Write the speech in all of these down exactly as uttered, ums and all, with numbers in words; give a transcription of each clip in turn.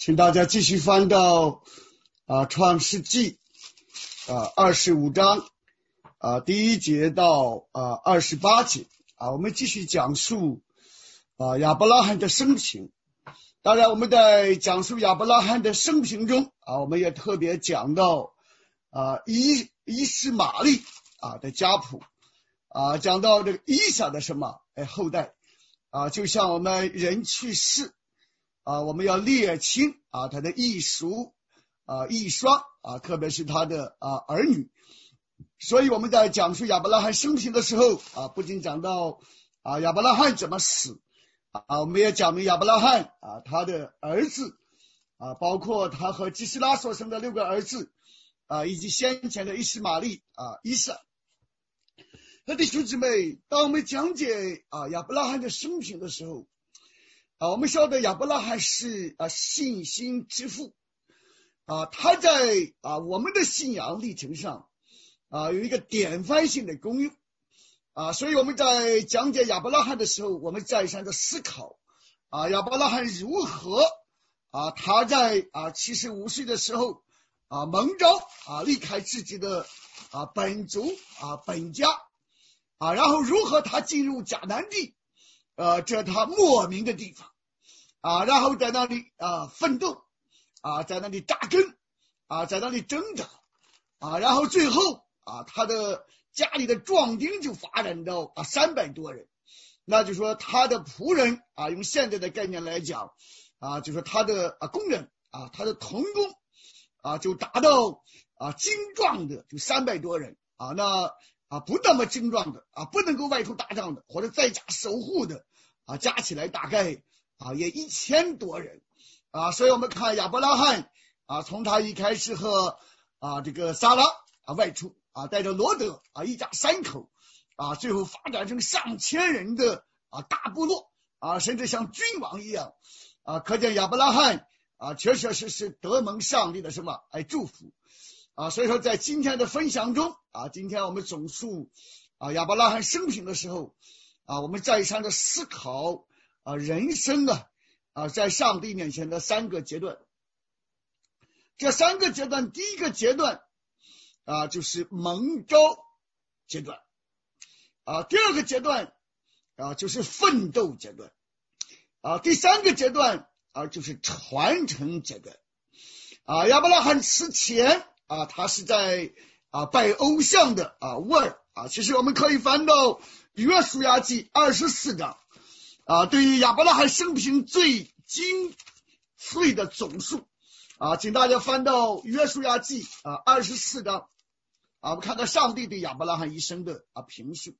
请大家继续翻到啊创世纪啊二十五章啊第一节到啊二十八节啊，我们继续讲述啊亚伯拉罕的生平。当然我们在讲述亚伯拉罕的生平中啊，我们也特别讲到啊伊伊斯玛利啊的家谱啊，讲到这个以撒的什么哎后代啊，就像我们人去世啊，我们要列清啊他的异属啊异孀啊，特别是他的啊儿女。所以我们在讲述亚伯拉罕生平的时候啊，不仅讲到啊亚伯拉罕怎么死啊，我们也讲明亚伯拉罕啊他的儿子啊，包括他和基斯拉所生的六个儿子啊，以及先前的伊斯玛利啊以撒。那弟兄姊妹，当我们讲解啊亚伯拉罕的生平的时候啊，我们晓得亚伯拉罕是啊信心之父啊，他在啊我们的信仰历程上啊有一个典范性的功用啊，所以我们在讲解亚伯拉罕的时候，我们再三的思考啊亚伯拉罕如何啊他在啊七十五岁的时候啊蒙召啊离开自己的啊本族啊本家啊，然后如何他进入迦南地呃这他莫名的地方啊，然后在那里啊奋斗啊，在那里扎根啊，在那里挣扎啊，然后最后啊他的家里的壮丁就发展到啊三百多人，那就说他的仆人啊，用现在的概念来讲啊，就说他的啊工人啊，他的童工啊就达到啊精壮的就三百多人啊，那啊不那么精壮的啊，不能够外出打仗的或者在家守护的啊，加起来大概啊也一千多人啊，所以我们看亚伯拉罕啊，从他一开始和啊这个撒拉啊外出啊，带着罗德啊一家三口啊，最后发展成上千人的啊大部落啊，甚至像君王一样啊，可见亚伯拉罕啊确确实实得蒙上帝的什么哎祝福啊。所以说在今天的分享中啊，今天我们总述啊亚伯拉罕生平的时候啊，我们再三的思考啊人生啊啊在上帝面前的三个阶段。这三个阶段，第一个阶段啊就是蒙召阶段啊，第二个阶段啊就是奋斗阶段啊，第三个阶段啊就是传承阶段啊。亚伯拉罕此前啊，他是在啊拜偶像的啊乌尔啊，其实我们可以翻到约书亚记二十四章啊，对于亚伯拉罕生平最精粹的总述啊，请大家翻到约书亚记啊二十四章啊，我们看到上帝对亚伯拉罕一生的啊评述。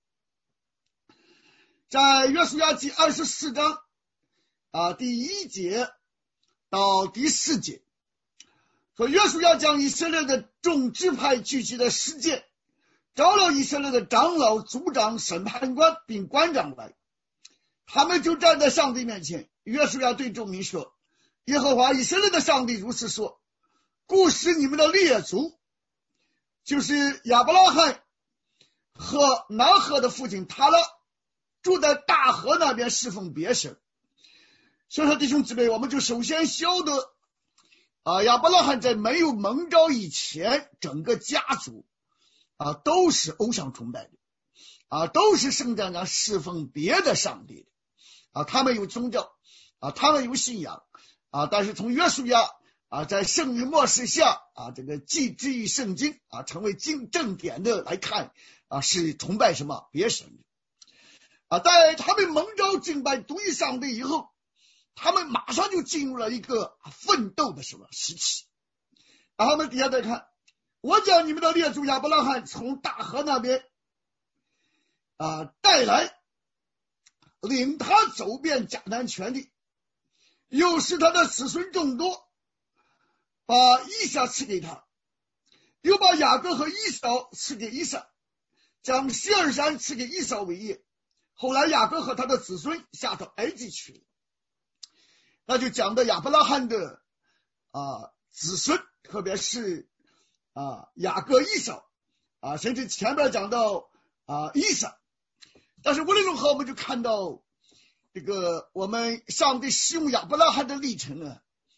在约书亚记二十四章啊第一节到第四节说，约书亚将以色列的众支派聚集的十诫，召了以色列的长老、族长、审判官并官长来，他们就站在上帝面前。约书亚对众民说，耶和华以色列的上帝如此说，故使你们的列祖，就是亚伯拉罕和拿鹤的父亲塔拉，住在大河那边侍奉别神。所以说弟兄姊妹，我们就首先晓得啊，亚伯拉罕在没有蒙召以前，整个家族啊都是偶像崇拜的啊，都是圣战上侍奉别的上帝的啊，他们有宗教啊，他们有信仰啊，但是从约书亚啊在圣灵默示下啊，这个记之于圣经啊，成为经正典的来看啊，是崇拜什么别神的啊。在他们蒙召敬拜独一上帝以后，他们马上就进入了一个奋斗的什么时期。然后我们底下再看，我将你们的列祖亚伯拉罕从大河那边啊带来，领他走遍迦南全地，又使他的子孙众多，把以撒赐给他，又把雅各和以扫赐给以撒，将西尔山赐给以扫为业。后来雅各和他的子孙下到埃及去了。那就讲到亚伯拉罕的啊子孙，特别是啊雅各、以扫啊，甚至前面讲到啊以撒。但是无论如何，我们就看到这个我们上帝使用亚伯拉罕的历程呢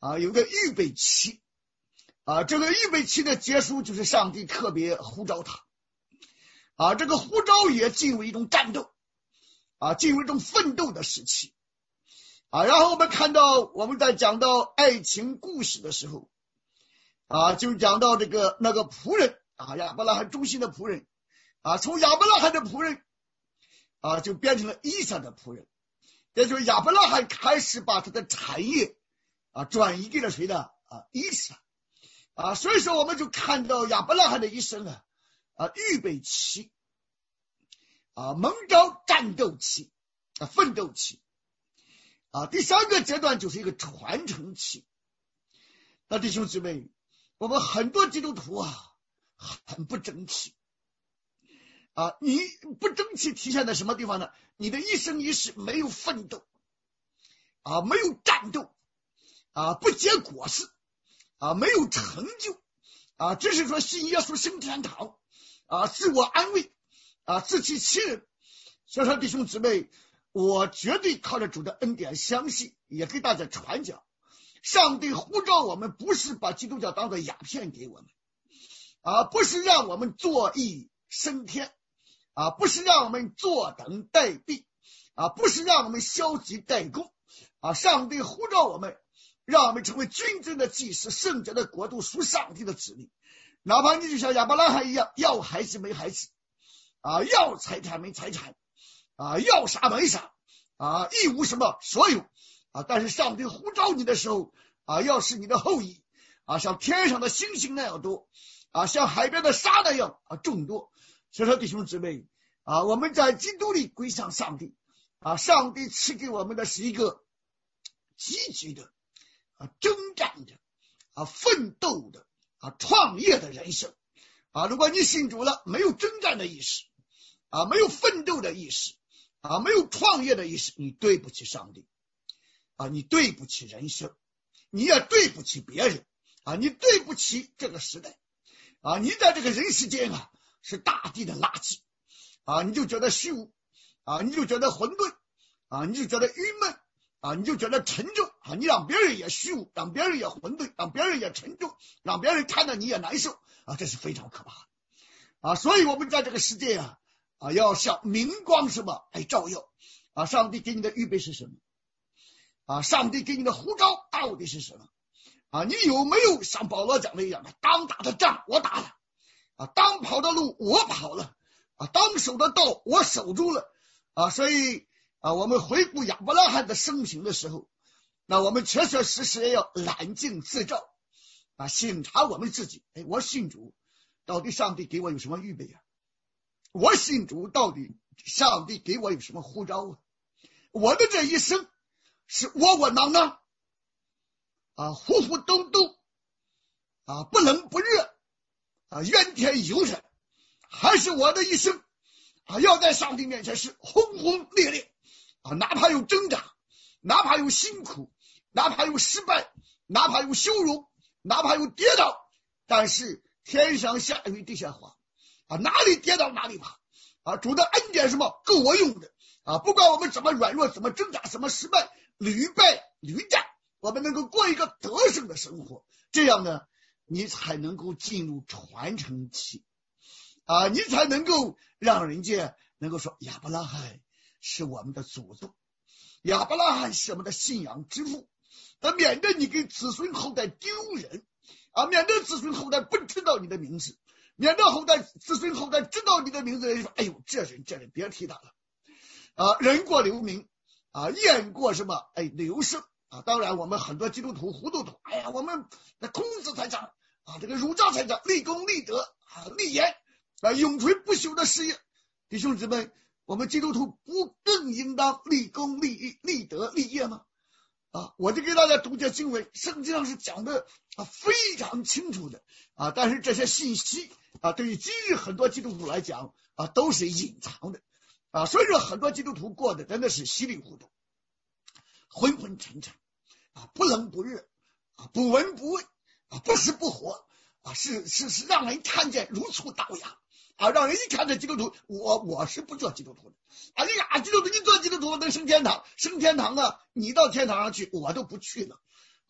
啊，有个预备期啊，这个预备期的结束就是上帝特别呼召他啊，这个呼召也进入一种战斗啊，进入一种奋斗的时期啊。然后我们看到我们在讲到爱情故事的时候啊，就讲到这个那个仆人啊，亚伯拉罕忠心的仆人啊，从亚伯拉罕的仆人啊就变成了以撒的仆人，也就是亚伯拉罕开始把他的产业啊转移给了谁呢？啊，以撒啊。所以说我们就看到亚伯拉罕的一生啊啊预备期啊，蒙召战斗期啊，奋斗期啊。第三个阶段就是一个传承期。那弟兄姊妹，我们很多基督徒啊很不争气啊，你不争气体现在什么地方呢？你的一生一世没有奋斗啊，没有战斗啊，不结果实啊，没有成就啊，只是说信耶稣升天堂啊，自我安慰啊，自欺欺人。所以说弟兄姊妹，我绝对靠着主的恩典相信，也给大家传讲，上帝呼召我们不是把基督教当作鸦片给我们啊，不是让我们坐意升天啊，不是让我们坐等待毙啊，不是让我们消极怠工啊，上帝呼召我们，让我们成为君尊的祭司，圣者的国度，属上帝的子民。哪怕你就像亚伯拉罕一样，要孩子没孩子啊，要财产没财产啊，要啥没啥啊，一无什么所有啊，但是上帝呼召你的时候啊，要是你的后裔啊，像天上的星星那样多啊，像海边的沙那样啊众多。所以说弟兄姊妹啊，我们在基督里归向上帝啊，上帝赐给我们的是一个积极的啊征战的啊奋斗的啊创业的人生啊。如果你信主了，没有征战的意识啊，没有奋斗的意识啊，没有创业的意识，你对不起上帝啊，你对不起人生，你也对不起别人啊，你对不起这个时代啊，你在这个人世间啊是大地的垃圾啊，你就觉得虚无啊，你就觉得混沌啊，你就觉得郁闷啊，你就觉得沉重啊，你让别人也虚无，让别人也混沌，让别人也沉重，让别人看到你也难受啊，这是非常可怕的啊。所以我们在这个世界啊啊，要向明光什么来照耀啊，上帝给你的预备是什么啊？上帝给你的呼召到底是什么啊？你有没有像保罗讲的一样的，当打的仗我打了啊，当跑的路我跑了啊，当守的道我守住了啊。所以啊，我们回顾亚伯拉罕的生平的时候，那我们确确实实也要揽镜自照啊，省察我们自己。哎，我信主，到底上帝给我有什么预备啊？我信主，到底上帝给我有什么呼召啊？我的这一生是窝窝囊囊啊，糊糊兜兜啊，不冷不热啊，怨天尤人，还是我的一生啊，要在上帝面前是轰轰烈烈啊，哪怕有挣扎，哪怕有辛苦，哪怕有失败，哪怕有羞辱，哪怕有跌倒，但是天上下雨地下滑啊，哪里跌倒哪里爬啊，主的恩典什么够我用的啊，不管我们怎么软弱，怎么挣扎，怎么失败，屡败屡战，我们能够过一个得胜的生活，这样呢你才能够进入传承期啊，你才能够让人家能够说亚伯拉罕是我们的祖宗，亚伯拉罕是我们的信仰之父，那免得你给子孙后代丢人啊，免得子孙后代不知道你的名字，免得后代子孙后代知道你的名字，人说哎呦这人这人别提他了啊，人过留名啊，雁过什么哎留声啊。当然我们很多基督徒糊涂徒，哎呀我们孔子才讲啊，这个儒家才讲立功立德啊，立言啊，永垂不朽的事业。弟兄姊妹，我们基督徒不更应当立功立义立德立业吗？啊，我就给大家读这经文，圣经上是讲的啊非常清楚的啊，但是这些信息啊，对于今日很多基督徒来讲啊，都是隐藏的啊，所以说很多基督徒过的真的是稀里糊涂，昏昏沉沉啊，不冷不热啊，不闻不问啊，不死不活啊，是是是让人看见如醋倒牙啊，让人一看这基督徒，我我是不做基督徒的。哎呀，基督徒你做基督徒能升天堂，升天堂啊，你到天堂上去，我都不去了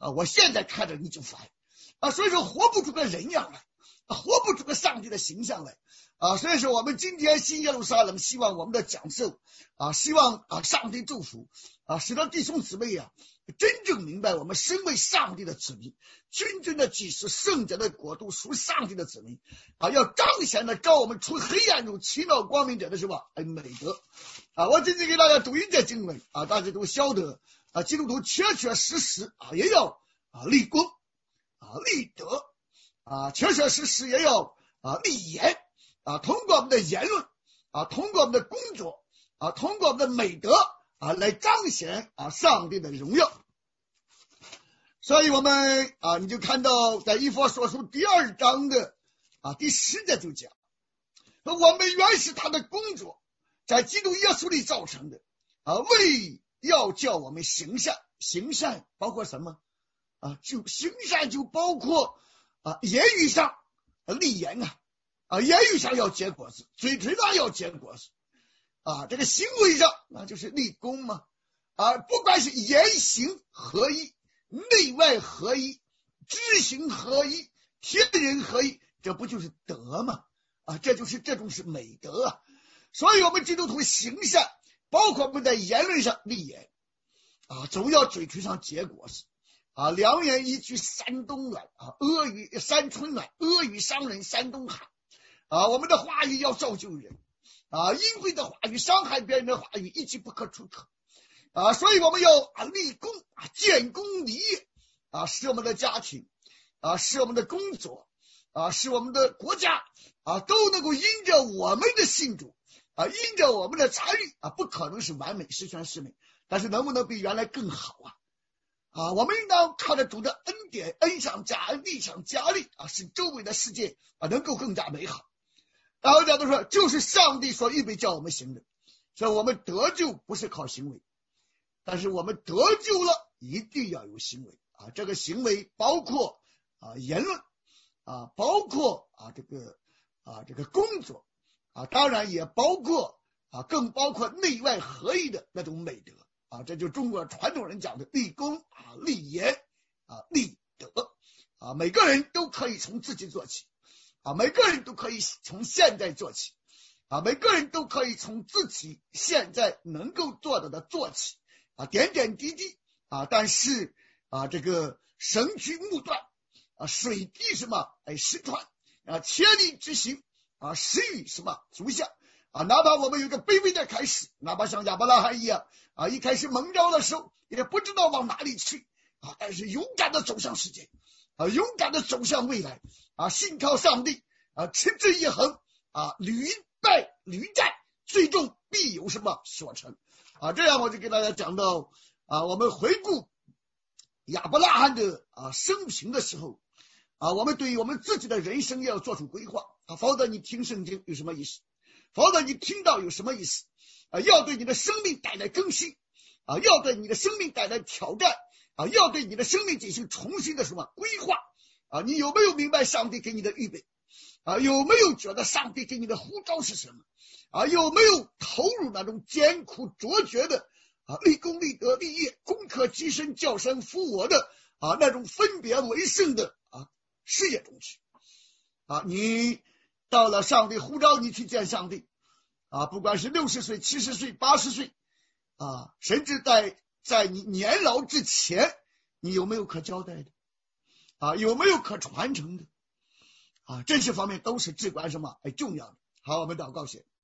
啊，我现在看着你就烦啊，所以说活不出个人样来，啊，活不出个上帝的形象来啊，所以说我们今天新耶路撒冷希望我们的讲授啊，希望啊上帝祝福啊，使得弟兄姊妹啊真正明白我们身为上帝的子民，君尊的祭司，圣者的国度，属上帝的子民啊，要彰显的召我们出黑暗中奇妙光明者的什么哎美德啊！我今天给大家读一节经文啊，大家都晓得啊，基督徒确确实实啊也要啊立功啊立德啊，确确实实也要啊立言啊，通过我们的言论啊，通过我们的工作啊，通过我们的美德啊，来彰显啊上帝的荣耀。所以我们啊，你就看到在以弗所书第二章的啊第十节就讲，我们原是他的工作，在基督耶稣里造成的啊，为要叫我们行善。行善包括什么啊？就行善就包括啊言语上立言啊，啊言语上要结果子，嘴唇上要结果子啊，这个行为上那就是立功嘛啊，不管是言行合一，内外合一，知行合一，天人合一，这不就是德吗？啊，这就是这种是美德啊。所以我们基督徒行善，包括我们在言论上立言啊，总要嘴唇上结果子啊，良言一句三冬暖啊，阿谀三春暖，阿谀伤人三冬寒啊，我们的话语要造就人啊，淫秽的话语，伤害别人的话语，一句不可出口啊，所以我们要啊立功啊，建功立业啊，使我们的家庭啊，使我们的工作啊，使我们的国家啊，都能够因着我们的信主啊，因着我们的参与啊，不可能是完美十全十美，但是能不能比原来更好啊？啊，我们应当靠着主的恩典，恩上加恩，力上加力啊，使周围的世界啊能够更加美好。然后讲都说，就是上帝所预备叫我们行的，所以我们得救不是靠行为，但是我们得救了，一定要有行为啊！这个行为包括啊言论啊，包括啊这个啊这个工作啊，当然也包括啊，更包括内外合一的那种美德啊！这就是中国传统人讲的立功啊、立言啊、立德啊，每个人都可以从自己做起啊，每个人都可以从现在做起啊，每个人都可以从自己现在能够做到的做起啊，点点滴滴啊，但是啊，这个绳去木断啊，水滴什么哎石穿啊，千里之行啊，始于什么足下啊，哪怕我们有个卑微的开始，哪怕像亚伯拉罕一样啊，一开始蒙召的时候也不知道往哪里去啊，但是勇敢的走向世界啊，勇敢的走向未来啊，信靠上帝啊，持之以恒啊，屡败屡战，最终必有什么所成啊！这样我就给大家讲到啊，我们回顾亚伯拉罕的啊生平的时候啊，我们对于我们自己的人生要做出规划啊，否则你听圣经有什么意思？否则你听到有什么意思啊？要对你的生命带来更新啊，要对你的生命带来挑战啊，要对你的生命进行重新的什么规划啊？你有没有明白上帝给你的预备啊？有没有觉得上帝给你的呼召是什么啊？有没有投入那种艰苦卓绝的啊立功立德立业攻克己身叫声服我的啊那种分别为圣的啊事业中去啊？你到了上帝呼召你去见上帝啊，不管是六十岁七十岁八十岁啊，甚至在在你年老之前，你有没有可交代的啊？有没有可传承的啊？这些方面都是至关什么哎重要的。好，我们祷告先。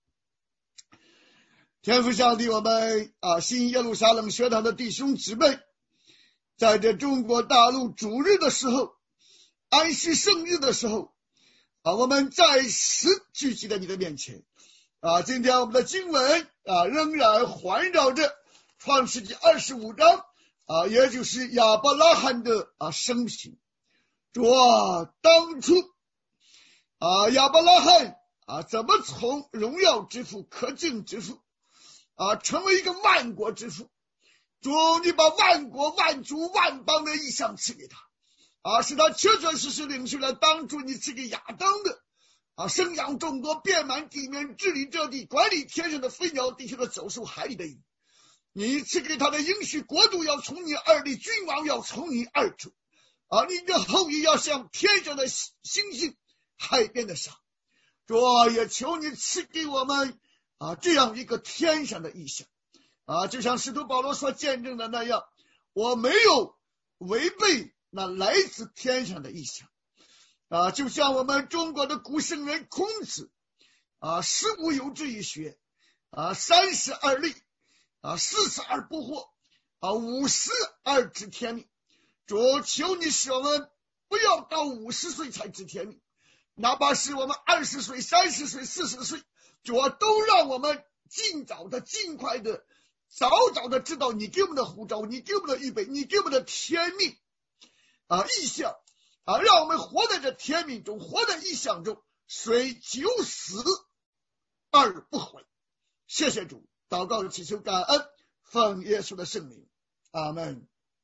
天父上帝，我们啊新耶路撒冷学堂的弟兄姊妹，在这中国大陆主日的时候，安息圣日的时候啊，我们再次聚集在你的面前啊。今天我们的经文啊仍然环绕着创世纪二十五章啊，也就是亚伯拉罕的啊生平。主啊，当初啊亚伯拉罕啊怎么从荣耀之父可敬之父啊成为一个万国之父？主，你把万国万族万邦的意象赐给他啊，使他确确实实领受了当初你赐给亚当的啊，生养众多，遍满地面，治理这地，管理天上的飞鸟，地球的走兽，海里的鱼。 你赐给他的应许国度要从你而立，君王要从你而出啊！你的后裔要像天上的星星，海边的沙。主啊，也求你赐给我们啊这样一个天上的意象啊，就像使徒保罗所见证的那样，我没有违背那来自天上的意象啊，就像我们中国的古圣人孔子啊，十五有志一学啊，三十而立啊，四十而不惑啊，五十而知天命。主，求你使我们不要到五十岁才知天命，哪怕是我们二十岁、三十岁、四十岁，主啊，都让我们尽早的、尽快的、早早的知道你给我们的呼召，你给我们的预备，你给我们的天命啊意象啊，让我们活在这天命中，活在意象中，虽九死而不悔。谢谢主，祷告祈求感恩，奉耶稣的圣名，阿门。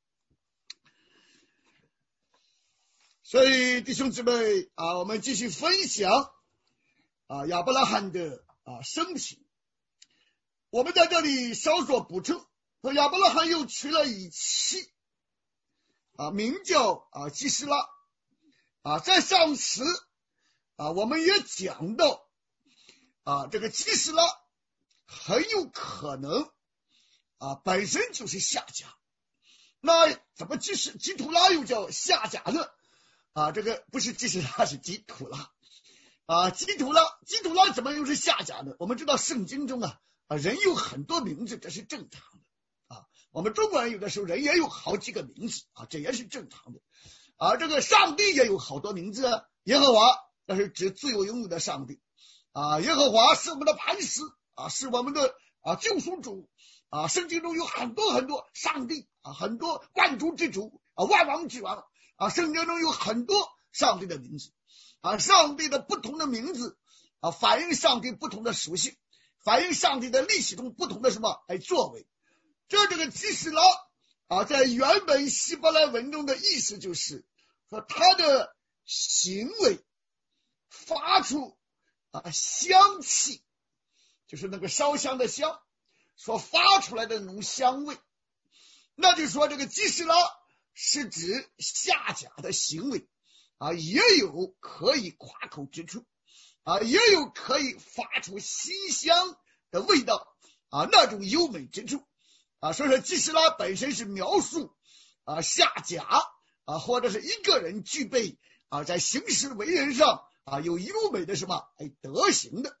所以弟兄姊妹啊，我们继续分享啊亚伯拉罕的啊生平。我们在这里稍作补充，说亚伯拉罕又娶了一妻啊，名叫啊基斯拉啊。在上次啊我们也讲到啊，这个基斯拉很有可能啊本身就是夏甲，那怎么基斯基图拉又叫夏甲呢？啊，这个不是基斯拉，是基图拉啊，基图拉基图拉怎么又是夏甲呢？我们知道圣经中啊啊人有很多名字，这是正常的啊。我们中国人有的时候人也有好几个名字啊，这也是正常的啊。这个上帝也有好多名字啊，耶和华那是指自由拥有的上帝啊，耶和华是我们的磐石啊，是我们的啊救赎主啊。圣经中有很多很多上帝啊，很多万主之主啊，万王之王啊，圣经中有很多上帝的名字啊，上帝的不同的名字啊，反映上帝不同的属性，反映上帝的历史中不同的什么哎作为。这这个基斯拉啊，在原本希伯来文中的意思就是说，他的行为发出啊香气，就是那个烧香的香所发出来的那种香味。那就是说，这个基斯拉是指夏甲的行为啊，也有可以夸口之处啊，也有可以发出馨香的味道啊，那种优美之处啊。所以说基斯拉本身是描述啊夏甲啊，或者是一个人具备啊在行事为人上啊有优美的什么哎德行的。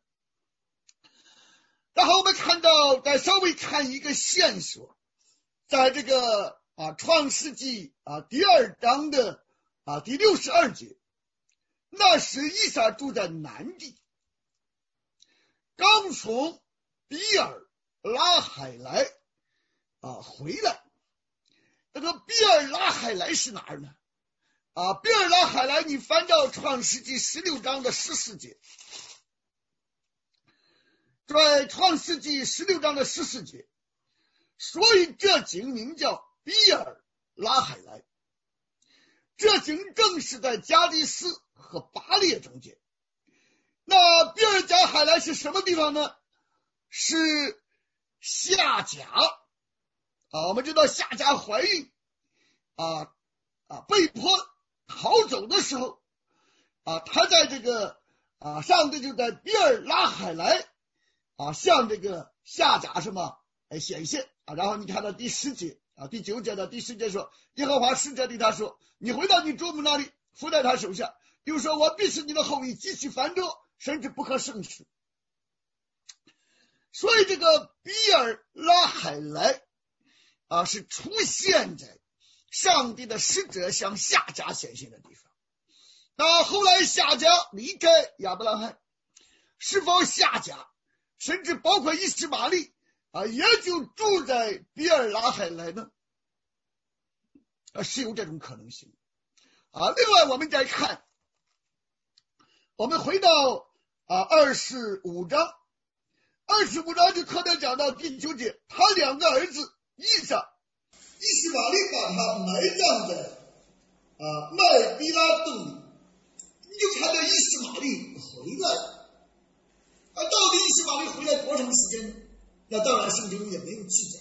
然后我们看到再稍微看一个线索，在这个啊创世纪啊第二章的啊第六十二节，那时以撒住在南地，刚从比尔拉海来啊回来。这个比尔拉海来是哪儿呢？啊，比尔拉海来，你翻到创世纪十六章的十四节，在创世纪十六章的十四节，所以这井名叫比尔拉海来。这井正是在加利斯和巴列中间。那比尔加海来是什么地方呢？是夏甲啊。我们知道夏甲怀孕啊啊被迫逃走的时候啊，他在这个啊上帝就在比尔拉海来啊向这个夏甲什么哎显现啊。然后你看到第十节啊第九节的第十节说，耶和华使者对他说，你回到你主母那里，伏在他手下，又说我必使你的后裔极其繁多，甚至不可胜数。所以这个比尔拉海来啊是出现在上帝的使者向夏甲显现的地方。那后来夏甲离开亚伯拉罕，是否夏甲甚至包括以实玛利啊也就住在比尔拉海来呢？啊是有这种可能性啊。另外我们再看，我们回到啊二十五章，二十五章就特别讲到第九节，他两个儿子以撒以实玛利把他埋葬在啊麦比拉洞里。你就看到以实玛利回来了啊，到底以实玛利回来多长时间？那当然圣经也没有记载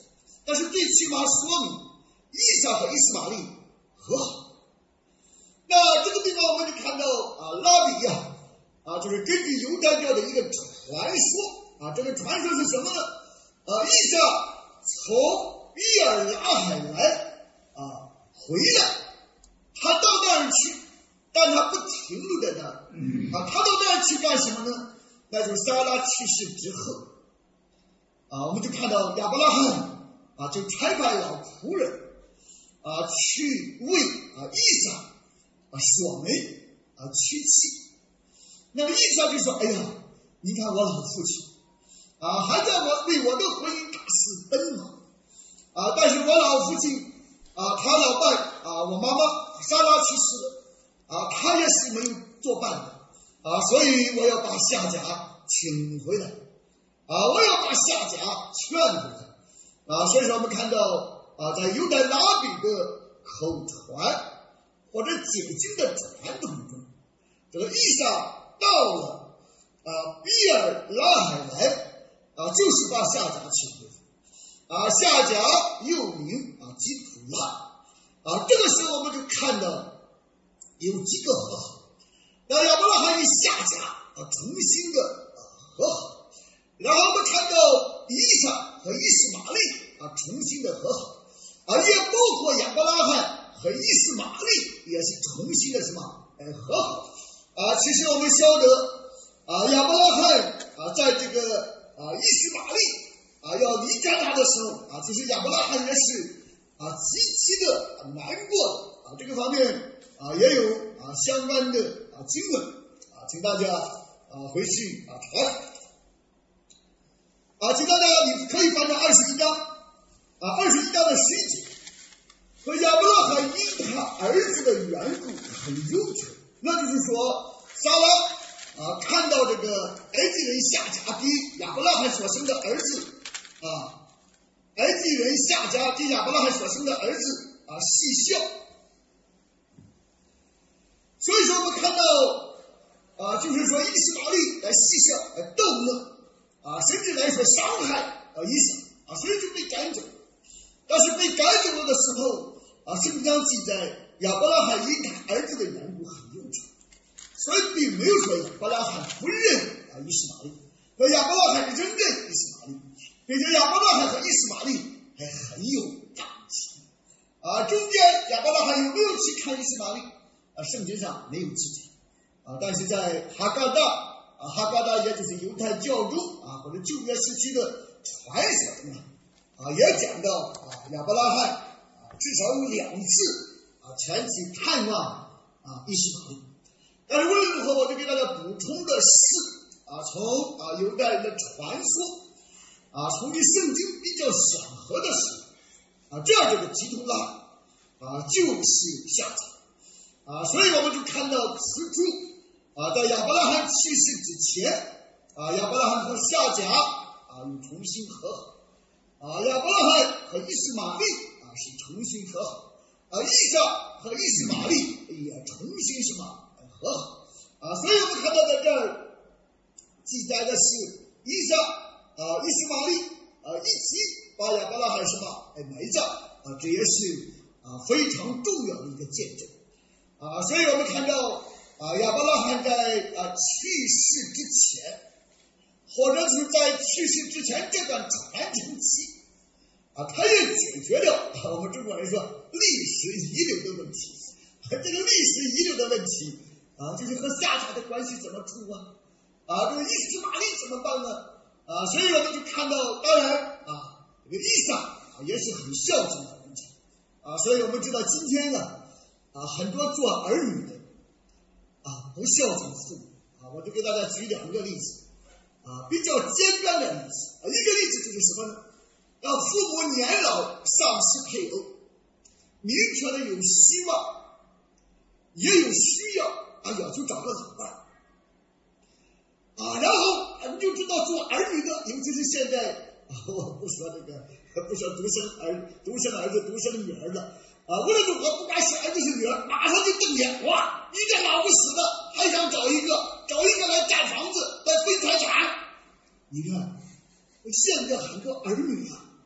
但是最起码说明以撒和以斯玛利和好。那这个地方我们就看到啊，拉比呀啊，就是根据犹太教的一个传说啊，这个传说是什么呢？啊，以撒从比尔拉海来啊回来，他到那儿去，但他不停留在那儿啊，他到那儿去干什么呢？那就是撒拉去世之后啊，我们就看到亚伯拉罕啊，就差派老仆人啊去为啊以撒啊所媒啊娶妻。那么以撒就说：“哎呀，你看我老父亲啊，还在我为我的婚姻大肆奔忙啊，但是我老父亲啊，他老伴啊，我妈妈莎拉去世了啊，他也是没有作伴的啊，所以我要把夏甲请回来啊，我要把夏甲劝回来啊。所以说我们看到啊，在犹太拉比的口传或者解经的传统中，这个以撒到了啊比尔拉海来啊，就是把夏甲请回来啊，夏甲又名啊基普拉啊。这个时候我们就看到有几个和好，那亚伯拉罕与夏甲啊重新的啊和好，然后我们看到以撒和以斯玛利啊重新的和好啊，也包括亚伯拉罕和以斯玛利也是重新的什么呃和好啊。其实我们晓得啊，亚伯拉罕啊在这个啊以斯玛利啊要离开他的时候啊，其实亚伯拉罕也是啊极其的难过的啊，这个方面啊也有啊相关的啊经文啊，请大家啊回去啊查啊，请大家你可以翻到二十一章啊，二十一章的十一节，和亚伯拉罕因他儿子的缘故很忧愁，那就是说撒拉啊看到这个埃及人夏甲给亚伯拉罕所生的儿子啊，埃及人夏甲给亚伯拉罕所生的儿子啊戏笑，所以说我们看到啊，就是说以斯玛利来戏笑来逗乐啊，甚至来说伤害啊以撒啊，所以就被赶走。但是被赶走了的时候啊，圣经上记载亚伯拉罕因他儿子的缘故很忧愁，所以并没有说亚伯拉罕不认啊以斯玛利，那亚伯拉罕仍认以斯玛利，并且亚伯拉罕和以斯玛利还很有感情啊。中间亚伯拉罕有没有去看以斯玛利啊？圣经上没有记载啊，但是在哈嘎达啊，哈嘎达也就是犹太教中啊或者旧约时期的传说中啊，也讲到啊亚伯拉罕啊至少有两次啊前去探望啊以斯玛利。但是无论如何，我就给大家补充的是啊，从啊犹太人的传说啊，从与圣经比较相合的是啊，这样这个基督拉啊就是夏甲啊，所以我们就看到此处啊，在亚伯拉罕去世之前啊，亚伯拉罕和夏甲啊又重新和好啊，亚伯拉罕和以斯玛利啊是重新和好啊，以撒和以斯玛利也重新什么和好啊，所以我们看到在这儿记载的是以撒啊、以斯玛利啊一起把亚伯拉罕什么哎埋葬啊，这也是啊非常重要的一个见证啊，所以我们看到啊亚伯拉罕在啊去世之前，或者是在去世之前这段传承期啊，他也解决了、啊、我们中国人说历史遗留的问题。这个历史遗留的问题啊，就是和夏甲的关系怎么处啊？啊，这个以斯玛利怎么办呢？啊，所以我们就看到，当然啊，这个以撒啊也是很孝敬的人啊，所以我们知道今天呢啊，很多做儿女的啊不孝敬父母啊，我就给大家举两个例子啊，比较简单的例子啊，一个例子就是什么呢？让父母年老丧失配偶，明确的有希望。也有需要啊，要去找个老伴啊，然后你就知道做儿女的，尤其是现在啊，我不说这个，不说独生儿、独生儿子、独生女儿的啊，无论如何，不管是儿子是女儿，马上就瞪眼，哇，你这老不死的，还想找一个，找一个来占房子，来分财产。你看，现在很多儿女啊，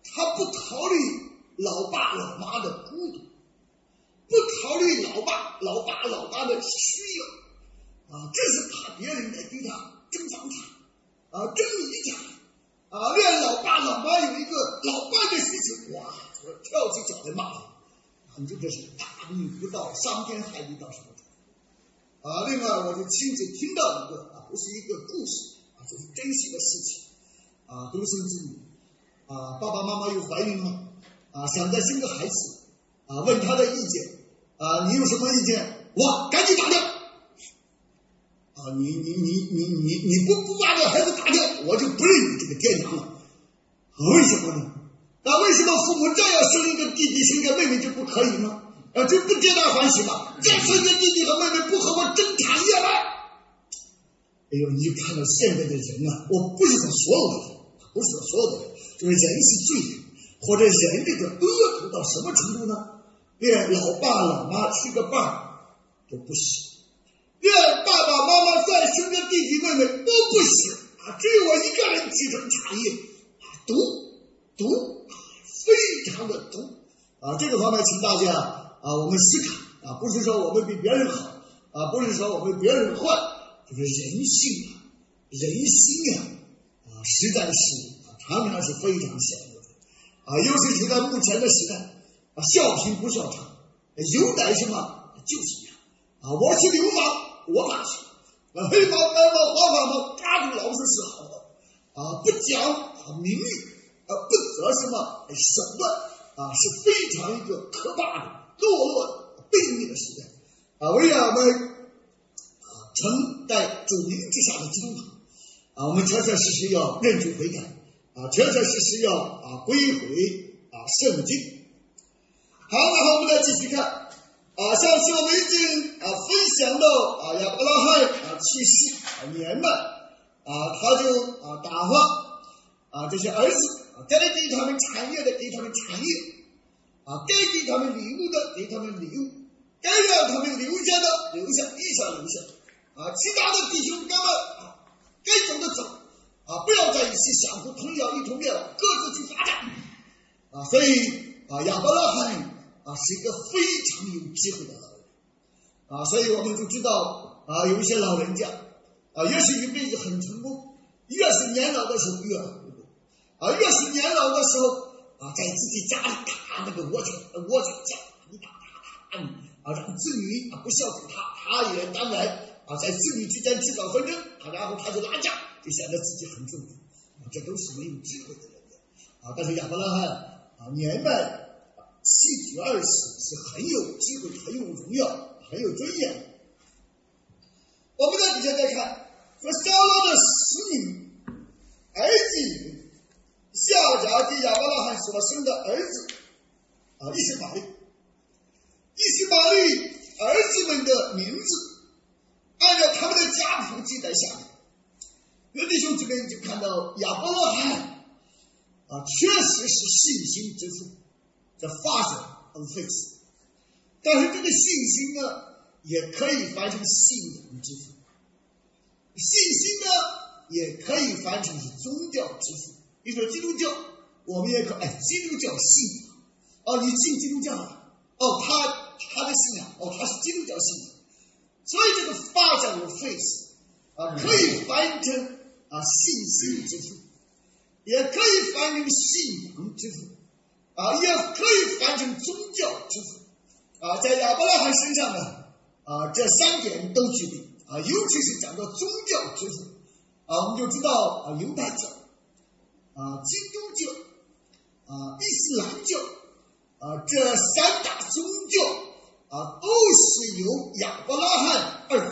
他不考虑老爸老妈的孤独，不考虑老爸老爸老妈的需要啊，这是怕别人来给他争房产啊，争遗产啊，连老爸老妈有一个老伴的事情，哇，我跳起脚来骂他，你这就是大逆不道，伤天害理到什么程度啊？另外，我就亲自听到一个啊，不是一个故事啊，就是真实的事情啊，独生子女啊，爸爸妈妈又怀孕了啊，想再生个孩子啊，问他的意见啊，你有什么意见？哇，赶紧打掉啊！你你你你你你不不把这孩子打掉，我就不认你这个爹娘了。啊、为什么呢？那为什么父母这样生一个弟弟生一个妹妹就不可以呢？啊，这不皆大欢喜吗？再生一个弟弟和妹妹不和我争产业了。哎呦，你就看到现在的人啊，我不是说所有的人，不是说所有的人，就是人是罪人，或者人这个恶毒到什么程度呢？连老爸老妈吃个饭都不行，连爸爸妈妈再生个弟弟妹妹都不行啊！只有我一个人继承产业，毒毒非常的毒啊！这个方面，请大家啊，我们思考啊，不是说我们比别人好啊，不是说我们比别人坏，就是人性啊，人心啊啊，实在是啊，常常是非常险恶的啊，尤其是在目前的时代。啊，笑贫不笑娼，有歹什么就是这样啊！我是流氓，我打去啊，黑毛白毛黄发毛，抓住老实是好的啊，不讲啊名誉啊，不择什么手段啊，是非常一个可怕的、堕落的、卑劣的时代啊！为了我们啊，承在主名之下的基督徒啊，我们确确实实要认罪悔改啊，确确实实要啊归回啊圣经。好，然后我们来继续看啊，上次我们已经啊分享到啊亚伯拉罕啊去世啊年迈啊，他就啊打发啊这些儿子啊该给他们产业的给他们产业啊，该给他们礼物的给他们礼物，该让他们留下的留下，一下留下啊，其他的弟兄哥们啊该走的走啊，不要在一起相互通要一同要各自去发展啊，所以啊亚伯拉罕啊，是一个非常有智慧的老人啊，所以我们就知道啊，有一些老人家啊，越是一辈子很成功，越是年老的时候越很成功啊，越是年老的时候啊，在自己家里打那个窝圈窝圈架，你打打打啊，让子女啊不孝顺他，他也当然啊，在子女之间制造纷争啊，然后他就拉架，就显得自己很重要啊，这都是没有智慧的人啊。但是亚伯拉罕啊，年迈。七举二十是很有机会、很有荣耀、很有尊严的。我们在底下再看，说撒拉的使女儿子夏甲给亚伯拉罕所生的儿子啊，伊斯玛利，伊斯玛利儿子们的名字按照他们的家谱记在下面。有弟兄姊妹就看到亚伯拉罕啊，确实是信心之父。The father of faith， 但是这个信心呢，也可以翻成信仰之父；信心呢，也可以翻成是宗教之父。你说基督教，我们也可哎，基督教信仰哦，你信基督教啊？哦，他他的信仰哦，他是基督教信仰，所以这个 father of faith 啊，可以翻成啊信心之父，也可以翻成信仰之父。啊，也可以翻成宗教之父啊，在亚伯拉罕身上呢，啊，这三点都具备啊，尤其是讲到宗教之父啊，我们就知道啊，犹太教啊、基督教啊、伊斯兰教啊，这三大宗教啊，都是由亚伯拉罕而来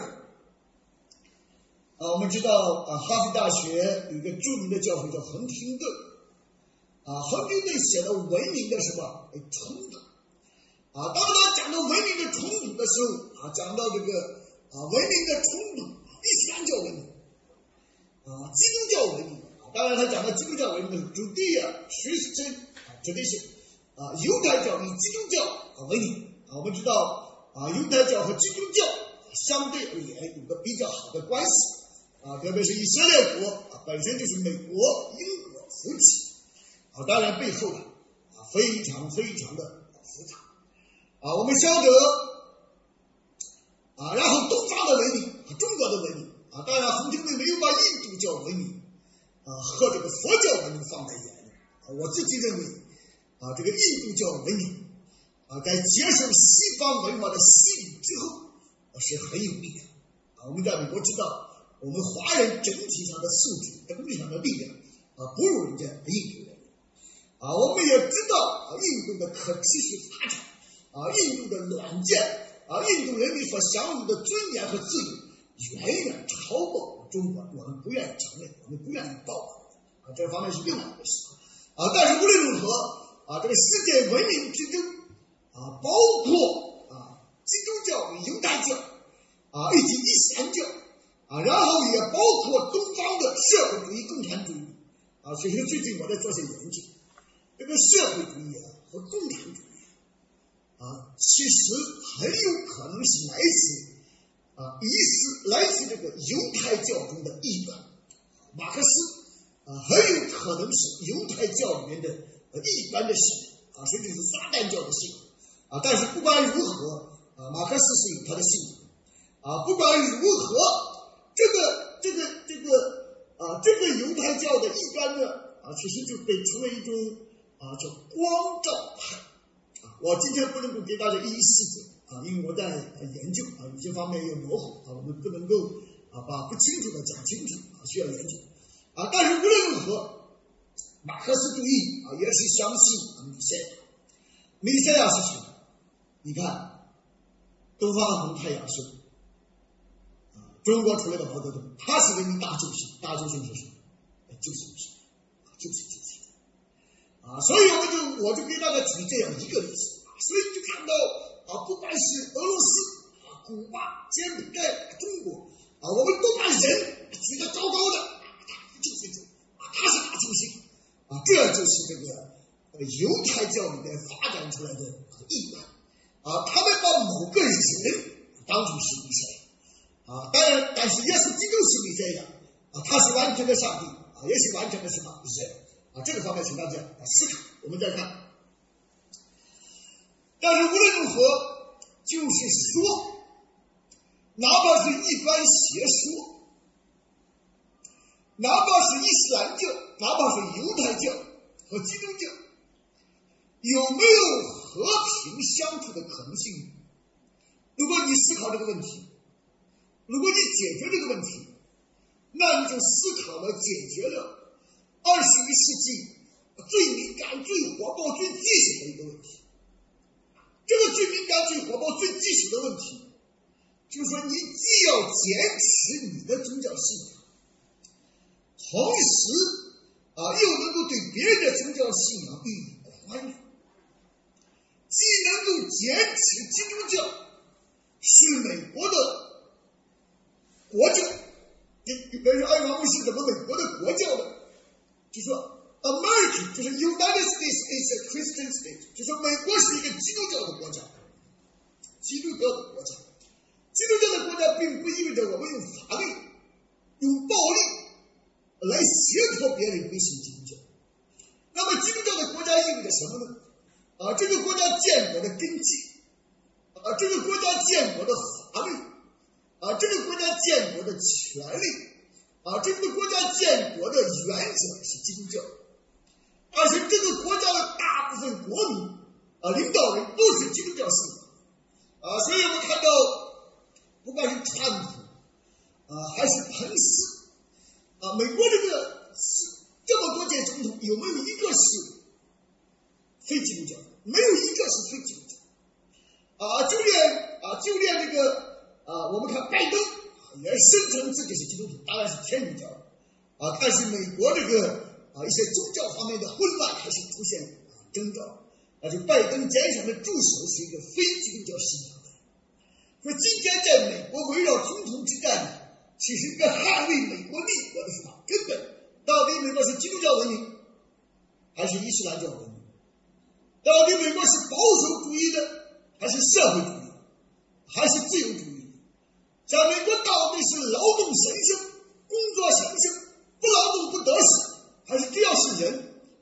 啊。我们知道啊，哈佛大学有一个著名的教授叫亨廷顿。啊，亨廷顿写了文明的什么冲突啊？当他讲到文明的冲突的时候啊，讲到这个啊文明的冲突，伊斯兰教文明啊，基督教文明啊，当然他讲到基督教文明的 Judea Christian tradition 啊，犹太教与基督教啊文明啊，我们知道啊，犹太教和基督教相对而言有个比较好的关系啊，特别是以色列国啊本身就是美国、英国扶持。 啊，当然背后呢啊非常非常的复杂啊。我们晓得啊，然后东方的文明，中国的文明啊，当然洪秀梅没有把印度教文明啊和这个佛教文明放在眼里啊。我自己认为啊，这个印度教文明啊，在接受西方文化的洗礼之后啊，是很有力量啊。我们在美国知道，我们华人整体上的素质、整体上的力量啊，不如人家印度人啊。我们也知道啊，印度的可持续发展啊，印度的远见啊，印度人民所享有的尊严和自由，远远超过中国。我们不愿意承认，我们不愿意报道啊，这方面是另外一回事啊。但是无论如何啊，这个世界文明之争啊，包括啊基督教、犹太教啊以及伊斯兰教啊，然后也包括东方的社会主义、共产主义啊。其实最近我在做些研究，这个社会主义啊和共产主义啊，其实很有可能是来自啊伊斯来自这个犹太教中的异端。马克思啊，很有可能是犹太教里面的异端的信仰啊，甚至是撒旦教的信仰啊。但是不管如何啊，马克思是有他的信仰啊。不管如何，这个这个这个啊，这个犹太教的异端呢啊，其实就被称为一种啊叫光照派啊。我今天不能够给大家一一细节啊，因为我在研究啊，有些方面又模糊啊，我们不能够啊把不清楚的讲清楚啊，需要研究啊。但是无论如何，马克思主义啊也是相信弥赛亚。弥赛亚是谁？你看，东方的红太阳是啊，中国出来的毛泽东，他是人民大救星，大救星是谁？就是谁？就是这些啊。所以我就我就给大家举这样一个例子啊。所以就看到啊，不管是俄罗斯啊、古巴、柬埔寨、中国啊，我们都把人举得高高的啊，他就是主啊，他是大救星啊，这就是这个犹太教里面发展出来的异端啊。他们把某个人当成是弥赛亚啊，当然，但是耶稣基督是弥赛亚啊，他是完全的上帝啊，也是完全的什么人啊。这个方面请大家啊思考。我们再看。但是无论如何，就是说，哪怕是异端邪说，哪怕是伊斯兰教，哪怕是犹太教和基督教，有没有和平相处的可能性？如果你思考这个问题，如果你解决这个问题，那你就思考了解决了二十一世纪最敏感、最火爆、最棘手的一个问题。这个最敏感、最火爆、最棘手的问题，就是说，你既要坚持你的宗教信仰，同时啊，又能够对别人的宗教信仰予以宽容，既能够坚持基督教是美国的国教，你比如说，艾王牧师怎么美国的国教的？就说 America 就是 United States is a Christian state， 就说美国是一个基督教的国家，基督教的国家，基督教的国家并不意味着我们用法律、用暴力来胁迫别人归信基督教。那么基督教的国家意味着什么呢？啊，这个国家建国的根基，啊，这个国家建国的法律，啊，这个国家建国的权利，啊，这个国家建国的原则是基督教，而且这个国家的大部分国民啊，领导人都是基督教信仰啊。所以我们看到，不管是川普啊还是彭斯啊，美国这个这么多届总统，有没有一个是非基督教？没有一个是非基督教啊。就连啊，就连这个啊，我们看拜登也声称自己是基督徒，当然是天主教啊。但是美国这个啊一些宗教方面的混乱开始出现啊征兆，而且拜登肩上的助手是一个非基督教信仰的。说今天在美国围绕总统之战，其实跟捍卫美国立国的什么根本，到底美国是基督教文明还是伊斯兰教文明？到底美国是保守主义的还是社会主义还是自由主义？在美国到底是劳动神圣、工作神圣，不劳动不得死，还是只要是人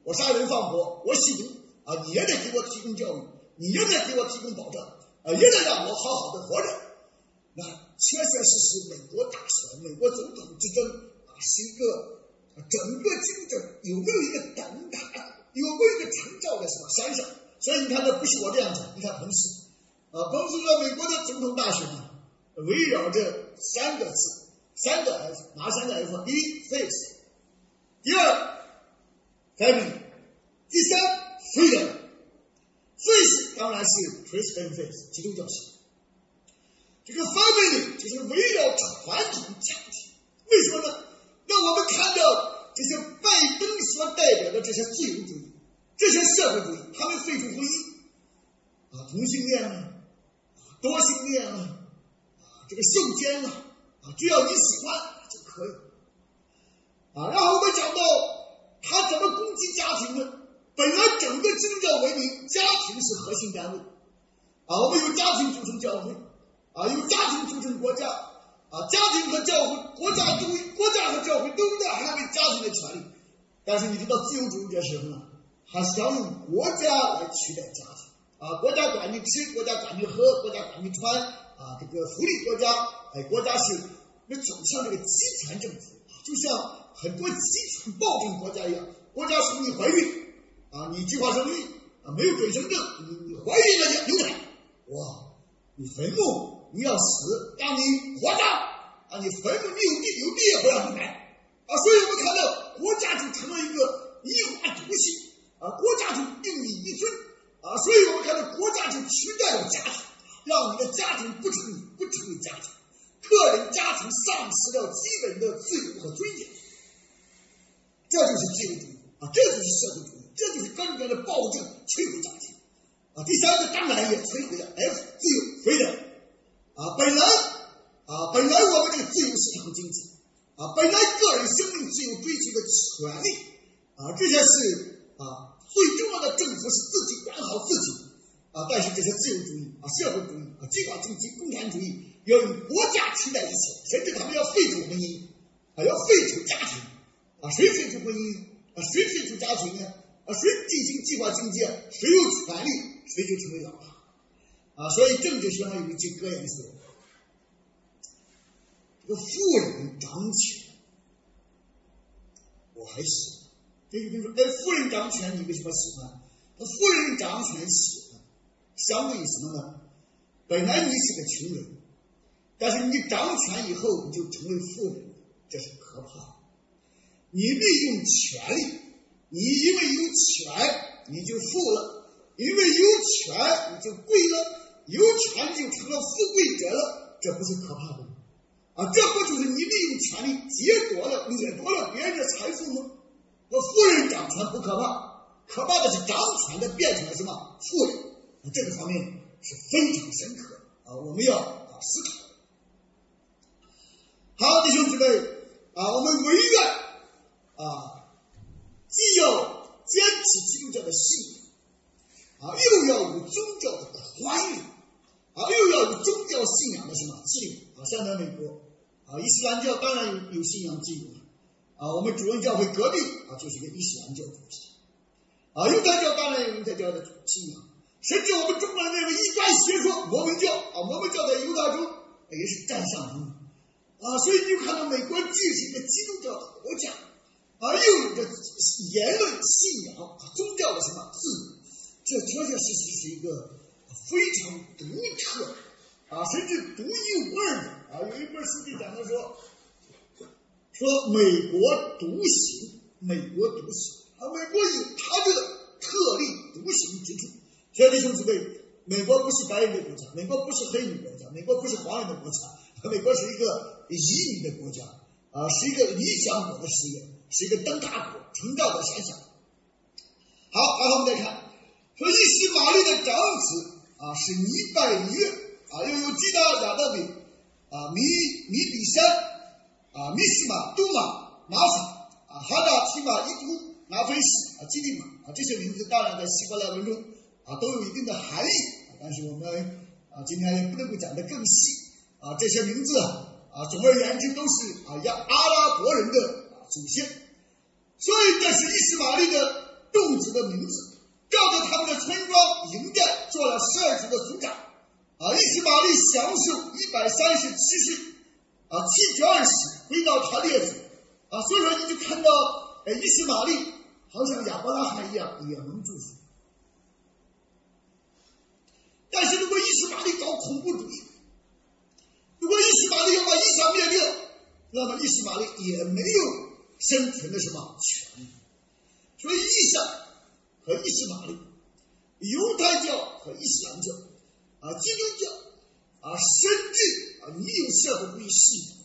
我杀人放火，我吸毒啊，你也得给我提供教育，你也得给我提供保障啊，也得让我好好的活着。那确确实实，美国大选、美国总统之争啊，是一个整个竞争有没有一个灯塔，有没有一个成照的什么闪闪？所以你看，这不是我这样讲，你看彭斯啊，彭斯说美国的总统大选啊，围绕着三个字，三个 F， 哪三个 F？ 第一 face， 第二 family， 第三 freedom。face 当然是 Christian faith， 基督教信。这个 family 就是围绕传统家庭，为什么呢？让我们看到这些拜登所代表的这些自由主义、这些社会主义，他们废除婚姻啊，同性恋啊，多性恋啊，啊这个受奸啊，啊只要你喜欢就可以啊。然后我们讲到他怎么攻击家庭呢？本来整个基督教文明，家庭是核心单位啊，我们有家庭组成教会啊，有家庭组成国家啊，家庭和教会、国家都国家和教会都在捍卫家庭的权利。但是你知道自由主义者是什么呢？他想用国家来取代家庭啊，国家管你吃，国家管你喝，国家管你穿啊，这个福利国家，哎，国家是那走向这个集权政府，就像很多集权暴政国家一样，国家说你怀孕啊，你计划生育啊，没有准生证，你你怀孕了就流产，哇，你坟墓你要死，让你活着啊，你坟墓你有地有地也不让你买啊，所以我们看到国家就成了一个一花独行啊，国家就定你一尊啊，所以我们看到国家就取代了家庭，让你的家庭不成你不成为家庭，个人家庭丧失了基本的自由和尊严，这就是自由主义啊，这就是社会主义，这就是根本的暴政摧毁家庭啊。第三个当然也摧毁了 F 自由 freedom 啊，本来啊本来我们这个自由市场经济啊，本来个人生命自由追求的权利啊，这些是啊最重要的，政府是自己管好自己啊，但是这些自由主义啊、社会主义啊、计划经济、共产主义要用国家取代一切，甚至他们要废除婚姻啊，要废除家庭啊，谁废除婚姻啊？谁废除家庭呢？啊，谁进行计划经济啊？谁有权利，谁就成为老大啊！所以政治学上有一句格言说：这个富人掌权，我还喜欢。这就比如说，哎，富人掌权，你为什么喜欢？他富人掌权喜欢，相对于什么呢？本来你是个穷人，但是你掌权以后，你就成为富人，这是可怕的。你利用权力，你因为有权你就富了，因为有权你就贵了，有权就成了富贵者了，这不是可怕的吗？啊，这不就是你利用权力劫夺了、掠夺了别人的财富吗？那富人掌权不可怕，可怕的是掌权的变成了什么富人，啊，这个方面是非常深刻啊，我们要啊思考。好，弟兄姊妹啊，我们唯愿啊，既要坚持基督教的信仰啊，又要有宗教的宽容啊，又要有宗教信仰的什么自由啊。像在美国啊，伊斯兰教当然有有信仰自由啊，我们主任教会隔壁啊就是一个伊斯兰教主体啊，犹太教当然有犹太教的信仰，甚至我们中国人认为一般学说摩门教啊，摩门教在犹大州也是占上风啊，所以你就看到美国既是一个基督教的国家啊，又有着言论、信仰、宗教的什么自由，这确确实实是一个非常独特啊，甚至独一无二的啊。有一本书就讲的说，说美国独行，美国独行啊，美国有它的特立独行之处。所以弟兄姊妹，美国不是白人的国家，美国不是黑人的国家，美国不是黄人的国家，美国是一个移民的国家啊，是一个理想国的事业，是一个灯塔国，成道的闪闪。好，然后我们再看，说伊斯玛利的长子啊是尼拜约啊，又有基达、亚德比啊、米米比山啊、米斯马、杜马、拿撒啊、哈达、提马、伊图、拿菲斯啊、基利马啊，这些名字当然在希伯来文中啊都有一定的含义，啊、但是我们啊今天也不能够讲得更细啊，这些名字啊，总而言之都是啊亚阿拉伯人的啊祖先，所以这是伊斯玛利的种植的名字，照着他们的村庄营寨做了十二族的族长。啊，伊斯玛利享受一百三十七岁，啊，七绝二世回到他列祖。啊，所以说你就看到，哎，伊斯玛利好像亚伯拉罕一样也能祝福。但是如果伊斯玛利搞恐怖主义，如果伊斯玛利要把以撒灭掉，那么伊斯玛利也没有生存的什么权利。所以以撒和伊斯玛利，犹太教和伊斯兰教，啊，基督教，啊，甚至啊，你有社会主义信仰，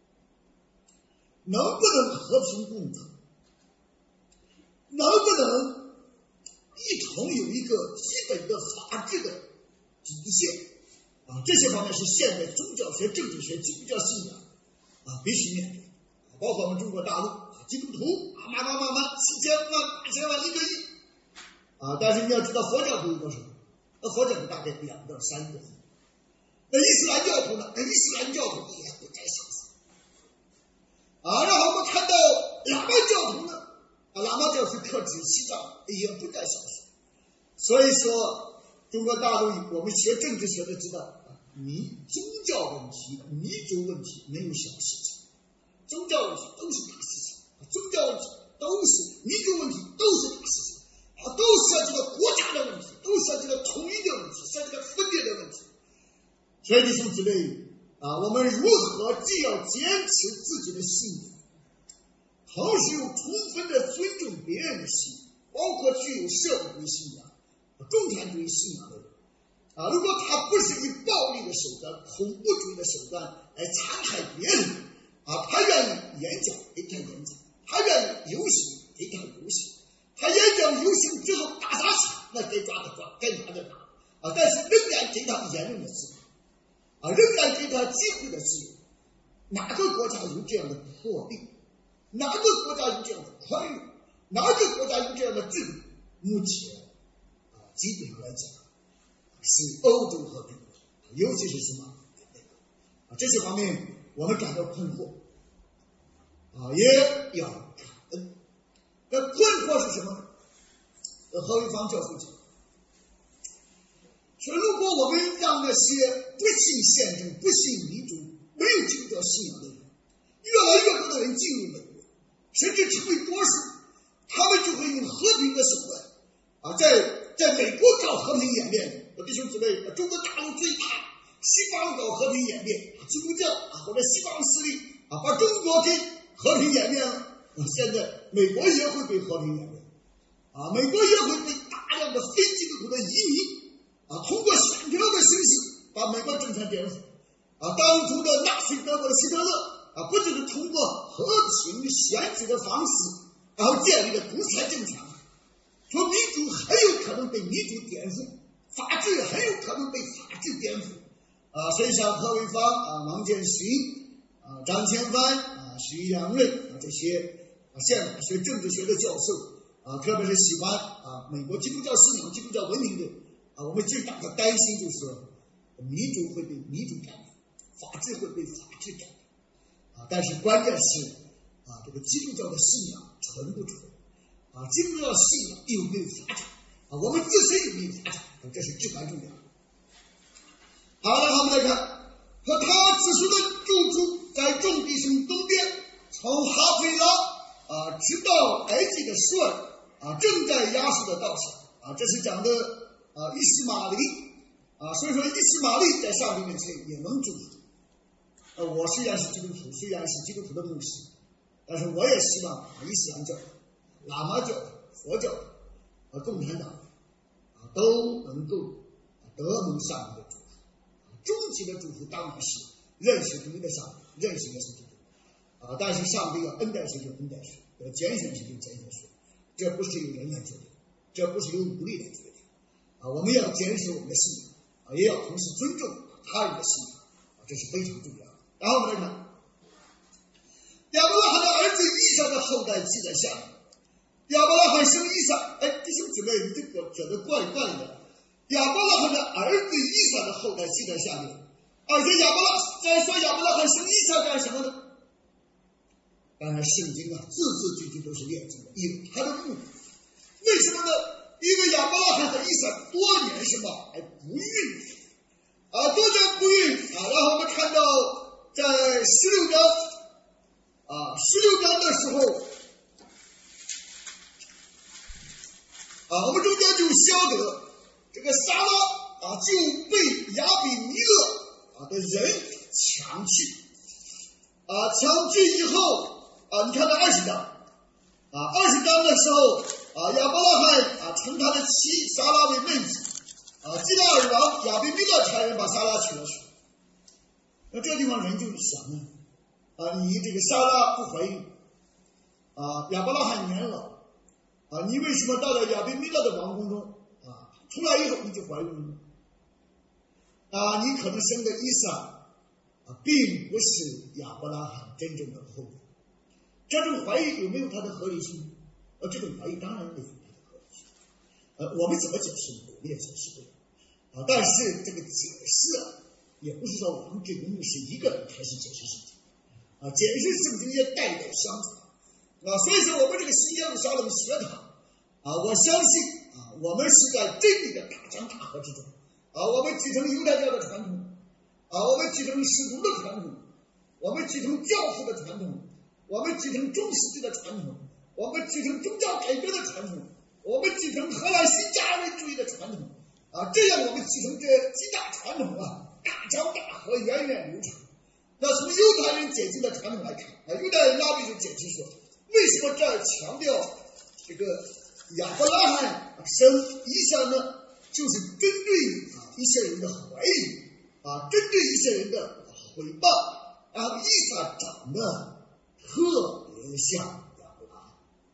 能不能和平共处？能不能一同有一个基本的法治的底线？啊，这些方面是现代宗教学、政治学、基督教信仰啊必须面对，包括我们中国大陆基督徒啊，慢慢慢慢七千万、八千万、一个亿啊，但是你要知道佛教徒有多少？那佛教徒大概两到三个亿。那伊斯兰教徒呢？那伊斯兰教徒也不该小视啊。然后我们看到喇嘛教徒呢，啊，喇嘛教是克制西藏，也不该小视。所以说，中国大陆我们学政治学的知道。你宗教问题、民族问题没有小事情，宗教问题都是大事情，宗教问题都是民族问题都是大事情啊，都涉及到国家的问题，都涉及到统一的问题，涉及到分裂的问题。所以弟兄姊妹啊，我们如何既要坚持自己的信仰，同时又充分的尊重别人的信仰，包括具有社会主义信仰、共产主义信仰的人。啊，如果他不是以暴力的手段、恐怖主义的手段来残害别人，啊，他愿意演讲给他演讲，他愿意游行给他游行，他演讲游行之后打砸抢，那该抓的抓，该打的打，啊，但是仍然给他言论的自由，啊，仍然给他机会的自由。哪个国家有这样的破例？哪个国家有这样的宽容？哪个国家有这样的制度？目前啊，基本上来讲。是欧洲和美国，尤其是什么啊？这些方面我们感到困惑啊，也要感恩。那困惑是什么呢？何为芳教授讲，说如果我们让那些不信宪政、不信民主、没有基督教信仰的人，越来越多的人进入美国，甚至成为多数，他们就会用和平的手段啊，在在美国搞和平演练。我弟兄姊妹，中国大陆最怕西方搞和平演变，基督教啊或者西方势力啊把中国给和平演变了。啊，现在美国也会被和平演变，啊，美国也会被大量的非基督徒的移民啊通过选票的形式把美国政权颠覆。啊，当初的纳粹德国的希特勒啊，不就是通过和平选举的方式，然后建立了独裁政权？说民主很有可能被民主颠覆。法治很有可能被法治颠覆啊！所以像何为芳啊、王建勋啊、张千帆啊、徐良瑞啊这些啊现代学政治学的教授啊，特别是喜欢啊美国基督教信仰、基督教文明的啊，我们最大的担心就是民主会被民主干掉，法治会被法治干掉啊！但是关键是啊，这个基督教的信仰纯不纯啊？基督教信仰有没有发展啊？我们自身有没有发展？这是至关重要的。好了，我们来看，和他此时的住处在众弟兄东边，从哈菲拉啊直到埃及的舒尔啊，正在亚述的道上啊，这是讲的啊伊斯玛利啊，所以说伊斯玛利在上帝面前也能祝福。呃，我虽然是基督徒，虽然是基督徒的牧师，但是我也希望伊斯兰教、喇嘛教、佛教和共产党。都能够得蒙上帝的祝福，终极的祝福当然是认识独一的上帝，认识耶稣基督啊！但是上帝要恩待谁就恩待谁，要拣选谁就拣选谁，这不是由人来决定，这不是由武力来决定啊！我们要坚守我们的信仰啊，也要同时尊重他人的信仰啊，这是非常重要的。然后我们来看，亚伯拉罕的儿子以撒的后代记在下面。亚伯拉罕生以撒，哎，弟兄姊妹，你这个觉得怪怪的。亚伯拉罕的儿子以撒的后代记在下面，而且亚伯拉再说亚伯拉罕生以撒干什么呢？当然，圣经啊，字字句句都是列出的，有他的目的。 为什么呢？因为亚伯拉罕和以撒多年什么还不孕啊，多年不孕啊。然后我们看到在十六章啊，十六章的时候啊，我们中间就晓得这个撒拉啊就被亚比米勒啊的人抢去啊，抢去以后啊，你看到二十章啊，二十章的时候啊，亚伯拉罕啊称他的妻撒拉为妹子啊，基拉尔王亚比米勒差人把撒拉娶了去。那这个地方人就想呢啊，你这个撒拉不怀孕啊，亚伯拉罕年老啊，你为什么到了亚比米勒的王宫中啊，出来以后你就怀孕了呢？啊，你可能生的以撒啊，并不是亚伯拉罕真正的后裔。这种怀疑有没有它的合理性？呃，这种怀疑当然有它的合理性。呃，我们怎么解释呢？我们也解释不了啊。但是这个解释啊，也不是说我们这个牧师一个人开始解释圣经啊，解释圣经也代代相传啊。所以说，我们这个新耶路撒冷学堂啊，我相信啊，我们是在真理的大江大河之中啊，我们继承犹太教的传统啊，我们继承使徒的传统，我们继承教父的传统。我们继承中世纪的传统，我们继承宗教改革的传统，我们继承荷兰新加尔文主义的传统啊，这样我们继承这几大传统啊，大江大河源远流长。那从犹太人解经的传统来看啊，犹太人拉比就解释说，为什么这儿强调这个亚伯拉罕生以撒呢？就是针对啊一些人的怀疑啊，针对一些人的毁谤啊，以撒长得特别像亚伯拉罕，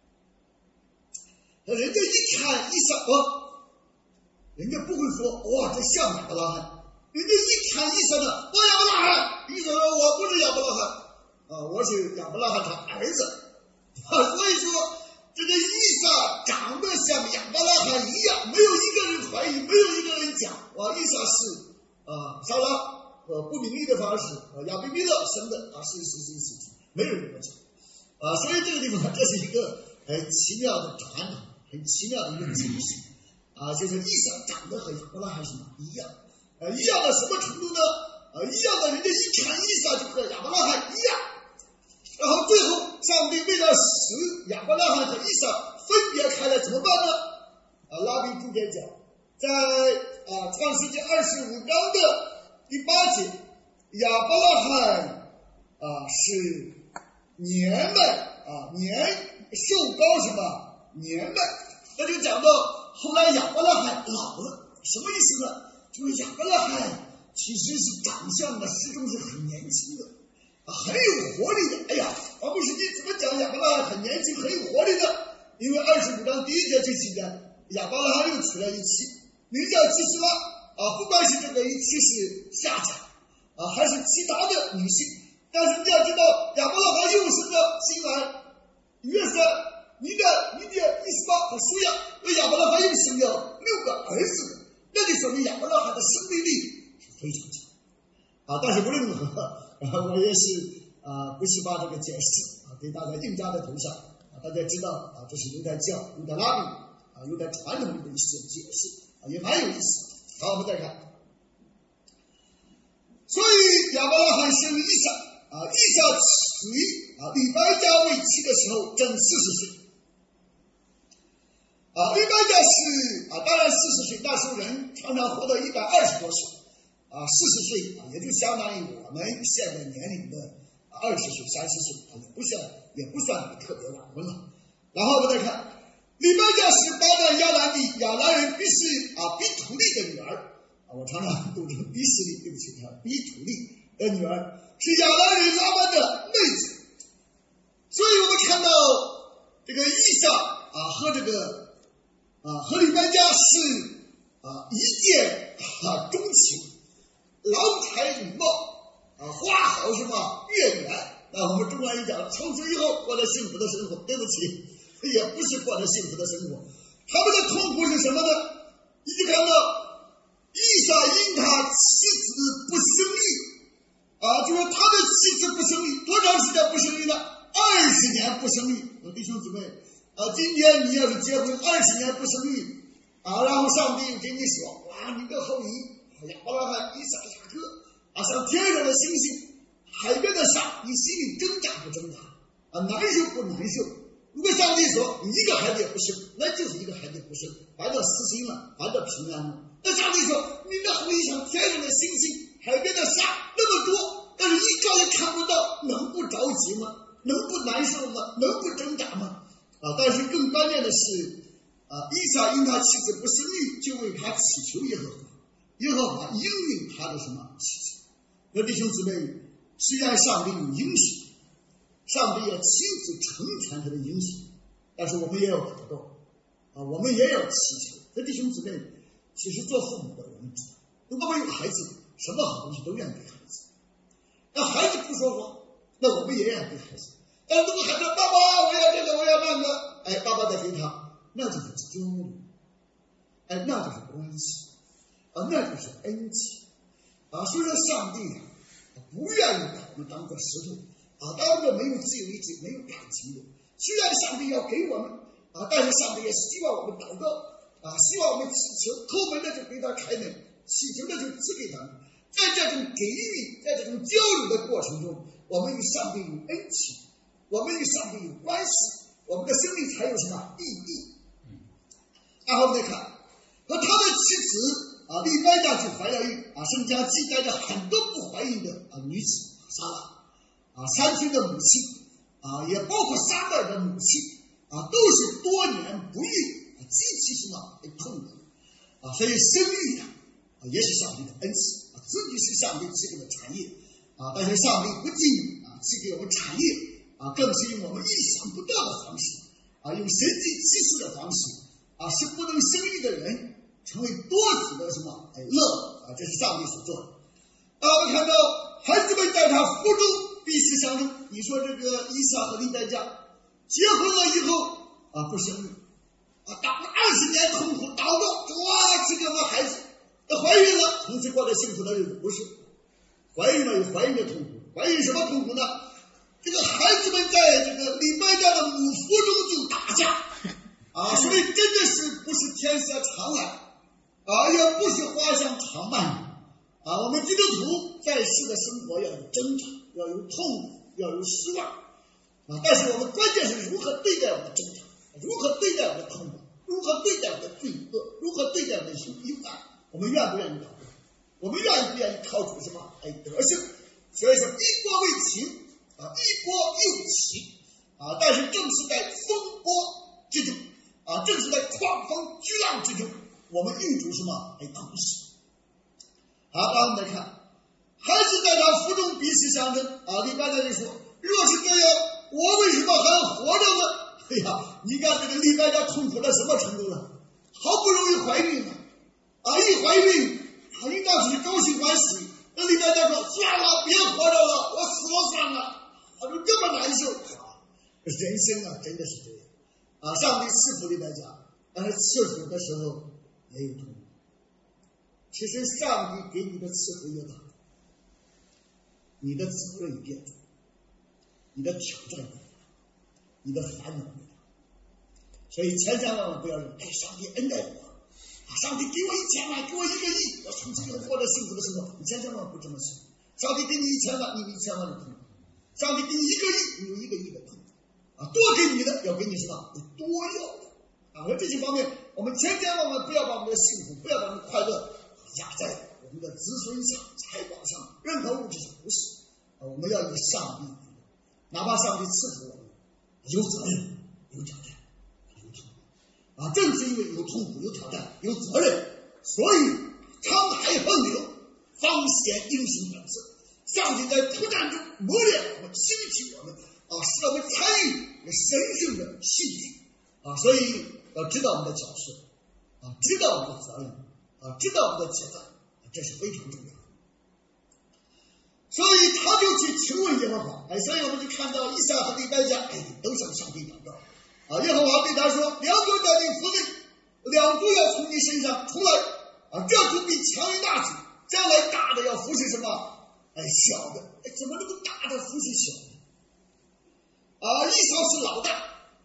那人家一看一撒哦，人家不会说哇这像亚伯拉罕，人家一看以撒呢，我亚伯拉罕，以撒说我不是亚伯拉罕啊，我是亚伯拉罕他儿子啊，所以说这个以撒长得像亚伯拉罕一样，没有一个人怀疑，没有一个人讲哇以撒是啊撒拉呃不明义的方式啊亚比米勒生的啊是是是是是。没有人讲啊，所以这个地方这是一个很奇妙的传统，很奇妙的一个解释啊，就是以撒长得和亚伯拉罕什么一样，呃、啊，一样到什么程度呢？呃、啊，一样的人家一看以撒就和亚伯拉罕一样，然后最后上帝为了使亚伯拉罕和以撒分别开来怎么办呢？啊，拉比注解讲，在啊创世纪二十五章的第八节，亚伯拉罕啊是年迈啊，年瘦高什么年迈，那就讲到后来亚伯拉罕老了，什么意思呢？就是亚伯拉罕其实是长相的始终是很年轻的啊，很有活力的。哎呀，啊不是你怎么讲亚伯拉罕很年轻很有活力呢？因为二十五章第一节就记载亚伯拉罕又娶了一妻，名叫基斯拉啊，不管是这个一妻是夏甲啊，还是其他的女性。但是你要知道，亚伯拉罕又生了新兰、约瑟、米甸、米甸、以斯巴和舒亚，为亚伯拉罕又生了六个儿子，那就说明亚伯拉罕的生命力是非常强啊。但是无论如何，啊、我也是啊，不是把这个解释啊给大家硬加在头上啊，大家知道啊，这是犹太教、犹太拉比啊、犹太传统的一些解释啊，也蛮有意思。好，我们再看，所以亚伯拉罕生以撒。啊，以撒娶啊利百加为妻的时候正四十岁，啊，利百加是啊，当然四十岁，那时候人常常活到一百二十多岁，啊，四十岁啊，也就相当于我们现在年龄的二十岁、三十岁，啊，也不算也不算特别晚婚了。然后我们再看，利百加是巴旦亚兰地亚兰人比士啊比土利的女儿啊，我常常读成比士利，对不起啊，比土利的女儿。是亚兰人拉班的妹子，所以我们看到这个以撒啊和这个啊和利百加是啊一见啊钟情，郎才女貌啊，花好什么月圆啊，我们中国人讲从此以后过着幸福的生活，对不起，也不是过着幸福的生活，他们的痛苦是什么呢？你就看到以撒因他妻子不生育啊，就说他的妻子不生育，多长时间不生育呢？二十年不生育。弟兄姊妹， 啊，今天你要是结婚二十年不生育啊，然后上帝又跟你说，哇，你的后裔亚伯拉罕、以撒、雅各啊，像天上的星星、海边的沙，你心里挣扎不挣扎啊？难受不难受？如果上帝说你一个孩子也不生，那就是一个孩子不生，反正死心了，反正平安了。那上帝说你的后裔像天上的星星、海边的沙那么多，但是一照也看不到，能不着急吗？能不难受吗？能不挣扎吗？啊！但是更关键的是，啊，以撒因他妻子不生育，就为他祈求耶和华，耶和华应允他的什么祈求？那弟兄姊妹，虽然上帝有应许，上帝要亲自成全他的应许，但是我们也要祷告啊，我们也要祈求。那弟兄姊妹，其实做父母的我们知道，如果我们有孩子，什么好东西都愿意给孩子。那孩子不说谎，那我们也愿意给孩子。但是如果孩子爸爸我要这个我要那个，哎，爸爸再给他，那就是交流，哎，那就是关系啊，那就是恩情啊。所以说上帝啊不愿意把我们当做石头啊，当做没有自由意志、没有感情的。虽然上帝要给我们啊，但是上帝也希望我们祷告啊，希望我们祈求，叩门的就给他开门，祈求的就赐给他们。在这种给予，在这种交流的过程中，我们与上帝有恩情，我们与上帝有关系，我们的生命才有什么意义？然后我们再看，和他的妻子啊利百加就怀了孕啊，圣经记载着很多不怀孕的啊女子撒拉啊，三岁的母亲啊，也包括撒母耳的母亲啊，都是多年不孕啊，极其什么痛苦啊，所以生育啊也是上帝的恩赐啊，子女是上帝赐给的产业啊，但是上帝不仅啊赐给我们产业啊，更是用我们意想不到的方式啊，用神迹奇事的方式啊，使不能生育的人成为多子的什么哎乐啊，这是上帝所做的啊。我们看到孩子们在他腹中必须相争，你说这个以撒和利百加结婚了以后啊不生育啊，打了二十年痛苦祷告，哇，这个我孩子怀孕了，从此过着幸福的日子，不是怀孕了有怀孕的痛苦，怀孕什么痛苦呢？这个孩子们在这个利百加的母腹中就打架啊，所以真的是不是天色长蓝啊，也不是花香长漫啊。我们基督徒在世的生活要有挣扎，要有痛苦，要有失望啊，但是我们关键是如何对待我们的挣扎，如何对待我们的痛苦，如何对待我们的罪恶，如何对待我们的幽暗，我们愿不愿意祷告？我们愿不愿意靠主什么哎得胜？所以说一波未平啊，一波又起啊，但是正是在风波之中啊，正是在狂风巨浪之中，我们遇主什么哎当时好，让我们来看，孩子在他腹中彼此相争啊。利百加就说，若是这样，我为什么还活着呢？哎呀，你看这个利百加痛苦到什么程度了？好不容易怀孕了啊，一怀孕啊，应当是高兴欢喜。那利百加说，算了，别活着了，我死了算了。他说这么难受啊，人生啊真的是这样啊。上帝赐福利百加，但是赐福的时候也有痛苦。其实上帝给你的赐福越大，你的责任越重，你的挑战越大，你的烦恼越大。所以千千万万不要认为，哎，上帝恩待我啊，上帝给我一千万，给我一个亿，我从此以后过着幸福的生活。你千千万万不这么想。上帝给你一千万，你有一千万的痛苦；上帝给你一个亿，你有一个亿的痛苦啊。多给你的要给你什么？多要的啊。而这些方面，我们千千万万不要把我们的幸福，不要把我们的快乐压在我们的子孙上、财宝上、任何物质上，不是啊。我们要以上帝，哪怕上帝赐福我们，有责任、有挑战、有痛苦啊。正是因为有痛苦、有挑战、有责任，所以沧海横流，方显英雄本色。上帝在苦战中磨练我们、兴起我们啊，使我们参与神圣的戏剧啊。所以要知道我们的角色啊，知道我们的责任啊，知道我们的责任，这是非常重要的。所以他就去求问耶和华，哎，所以我们就看到以撒和利百加，哎，都向上帝祷告啊。耶和华对他说：“两个在你腹内，两个要从你身上出来啊，这族比强于大族，将来大的要服侍什么？哎，小的，哎，怎么能够大的服侍小的？啊，以扫是老大，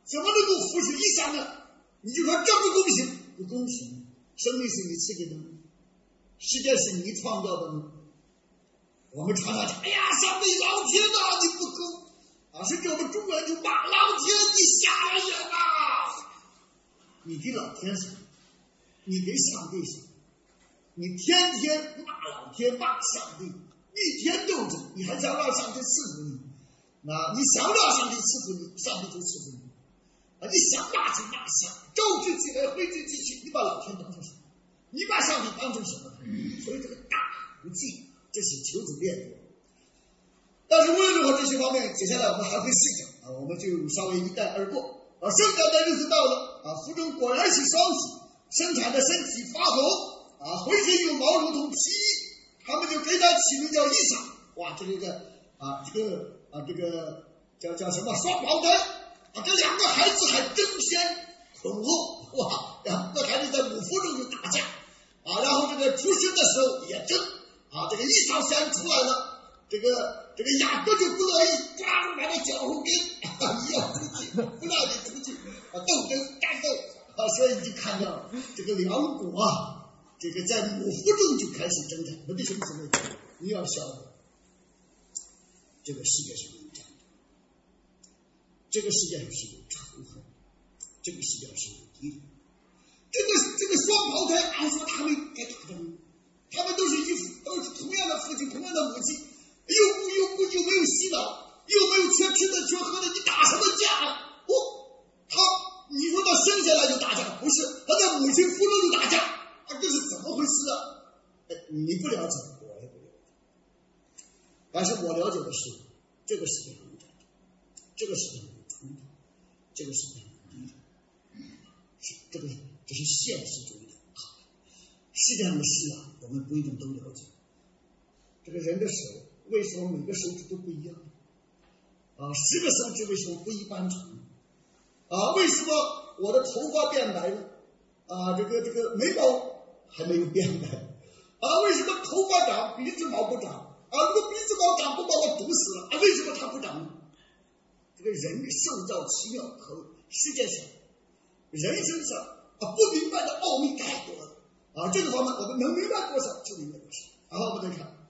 怎么能够扶持以上呢？你就说这不公平，不公平。生命是你赐给的吗？世界是你创造的吗？我们常常讲，哎呀，上帝老天呐，你不公啊！甚至我们中国人就骂老天，你瞎了眼呐！你给老天什么？你给上帝什么？你天天骂老天，骂上帝，一天斗争，你还想让上帝赐福你？啊，你想让上帝赐福你，上帝就赐福你。啊，你想骂就骂上，招之即来，挥之即去，你把老天当成什么？你把上帝当成什么？所以这个大不敬，这是求主炼我。但是无论如何，这些方面接下来我们还会细讲啊，我们就稍微一带而过啊。生产的日子到了啊，腹中果然是双喜，生产的身体发红啊，浑身有毛如同皮衣，他们就给他起名叫以撒。哇，这个啊，这个啊，这个叫叫什么双胞胎啊，这两个孩子还争先恐后，哇，两个孩子在母腹中就打架啊，然后这个出生的时候也争啊，这个以撒先出来了，这个这个雅各就不乐意，抓住他的脚后跟，啊，你要出去，不让你出去啊，斗争战斗啊，所以你就看到这个两国啊，这个在母腹中就开始征战。我弟兄姊妹，你要晓得，这个世界上有战争，这个世界上是有仇恨，这个世界上是有敌人。这个这个双胞胎，按说他们该打仗，他们都是一父，都是同样的父亲，同样的母亲，又不又不又没有洗脑，又没有缺吃的缺喝的，你打什么架？哦，他你说他生下来就打架，不是他在母亲腹中就打架啊，这是怎么回事啊？哎，你不了解，我也不了解，但是我了解的是，这个世界上有战争，这个世界上有冲突，这个世界上有敌人，是这个这是现实主义的考虑。世界上的事啊，我们不一定都了解。这个人的手为什么每个手指都不一样啊？十个手指为什么不一般长啊？为什么我的头发变白了啊？这个这个眉毛还没有变白啊？为什么头发长鼻子毛不长啊？如果鼻子毛长不把我毒死了啊？为什么它不长呢？这个人受造奇妙可畏，世界上人身上啊不明白的奥秘太多了啊！这个方面我们能明白多少就明白多少。然后我们再看。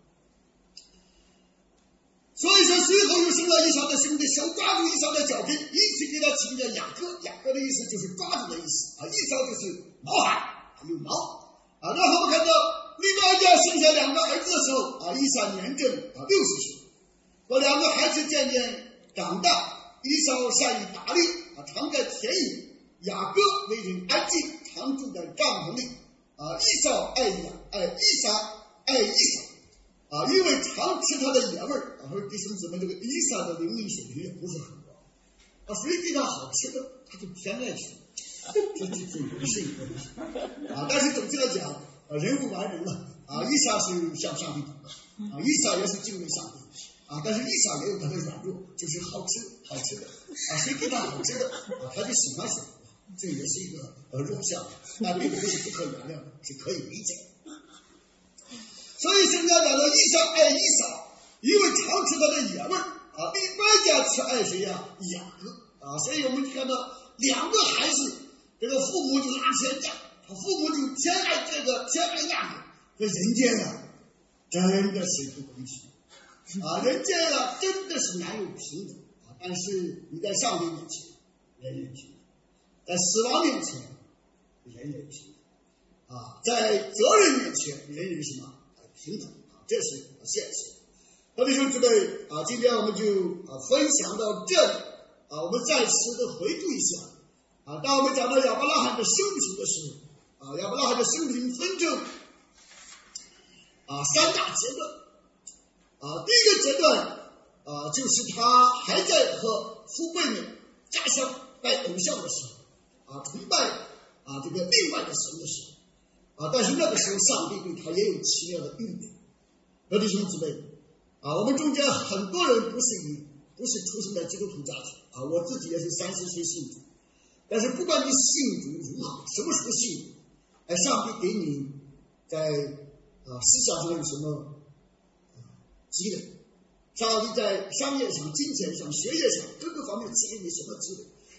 所以说，随后又生了以撒的兄弟，手抓住以撒的脚跟，一起给他起名叫雅各。雅各的意思就是抓住的意思啊，以撒就是毛孩，有毛啊。然后我们看到另外一家生下两个儿子的时候啊，以撒年正啊六十岁，这两个孩子渐渐长大，以撒善于打猎啊，常在田野；雅各为人安静，常住在帐篷里啊。以撒爱雅，爱以撒爱以撒。啊，因为常吃他的野味儿啊，说弟兄姊妹，这个以撒的灵命水平也不是很高啊，谁给他好吃的，他就偏爱吃，这这这也是一个问题啊。但是总体来讲，啊，人无完人了啊，以撒是向上帝祷告啊，以撒也是敬畏上帝啊，但是以撒也有他的软弱，就是好吃好吃的啊，谁给他好吃的啊，他就喜欢什么，这也是一个呃弱项，但并不是不可原谅的，是可以理解的。所以圣经讲到以撒爱以撒，因为常吃他的野味啊。另外一家是爱谁呀？雅各啊。所以我们看到两个孩子，这个父母就拉偏架，父母就偏爱这个偏爱那个。这人间啊，真的是不公平啊！人间啊，真的是难有平等啊。但是你在上帝面前，人人平等；在死亡面前，人人平等啊；在责任面前，人人什么？平等啊，这是现实。那弟兄姊妹啊，今天我们就啊分享到这里啊，我们再次的回顾一下啊，当我们讲到亚伯拉罕的生平的时候啊，亚伯拉罕的生平分成啊三大阶段啊，第一个阶段啊，就是他还在和父辈们家乡拜偶像的时候啊，崇拜啊这个另外的神的时候。啊，但是那个时候，上帝对他也有奇妙的预备。那弟兄姊妹啊，我们中间很多人不是以不是出生在基督徒家庭啊，我自己也是三十岁信主。但是不管你信主如何，什么时候信主，哎，上帝给你在啊思想上有什么积累？上帝在商业上、金钱上、学业上各个方面赐给你什么积累？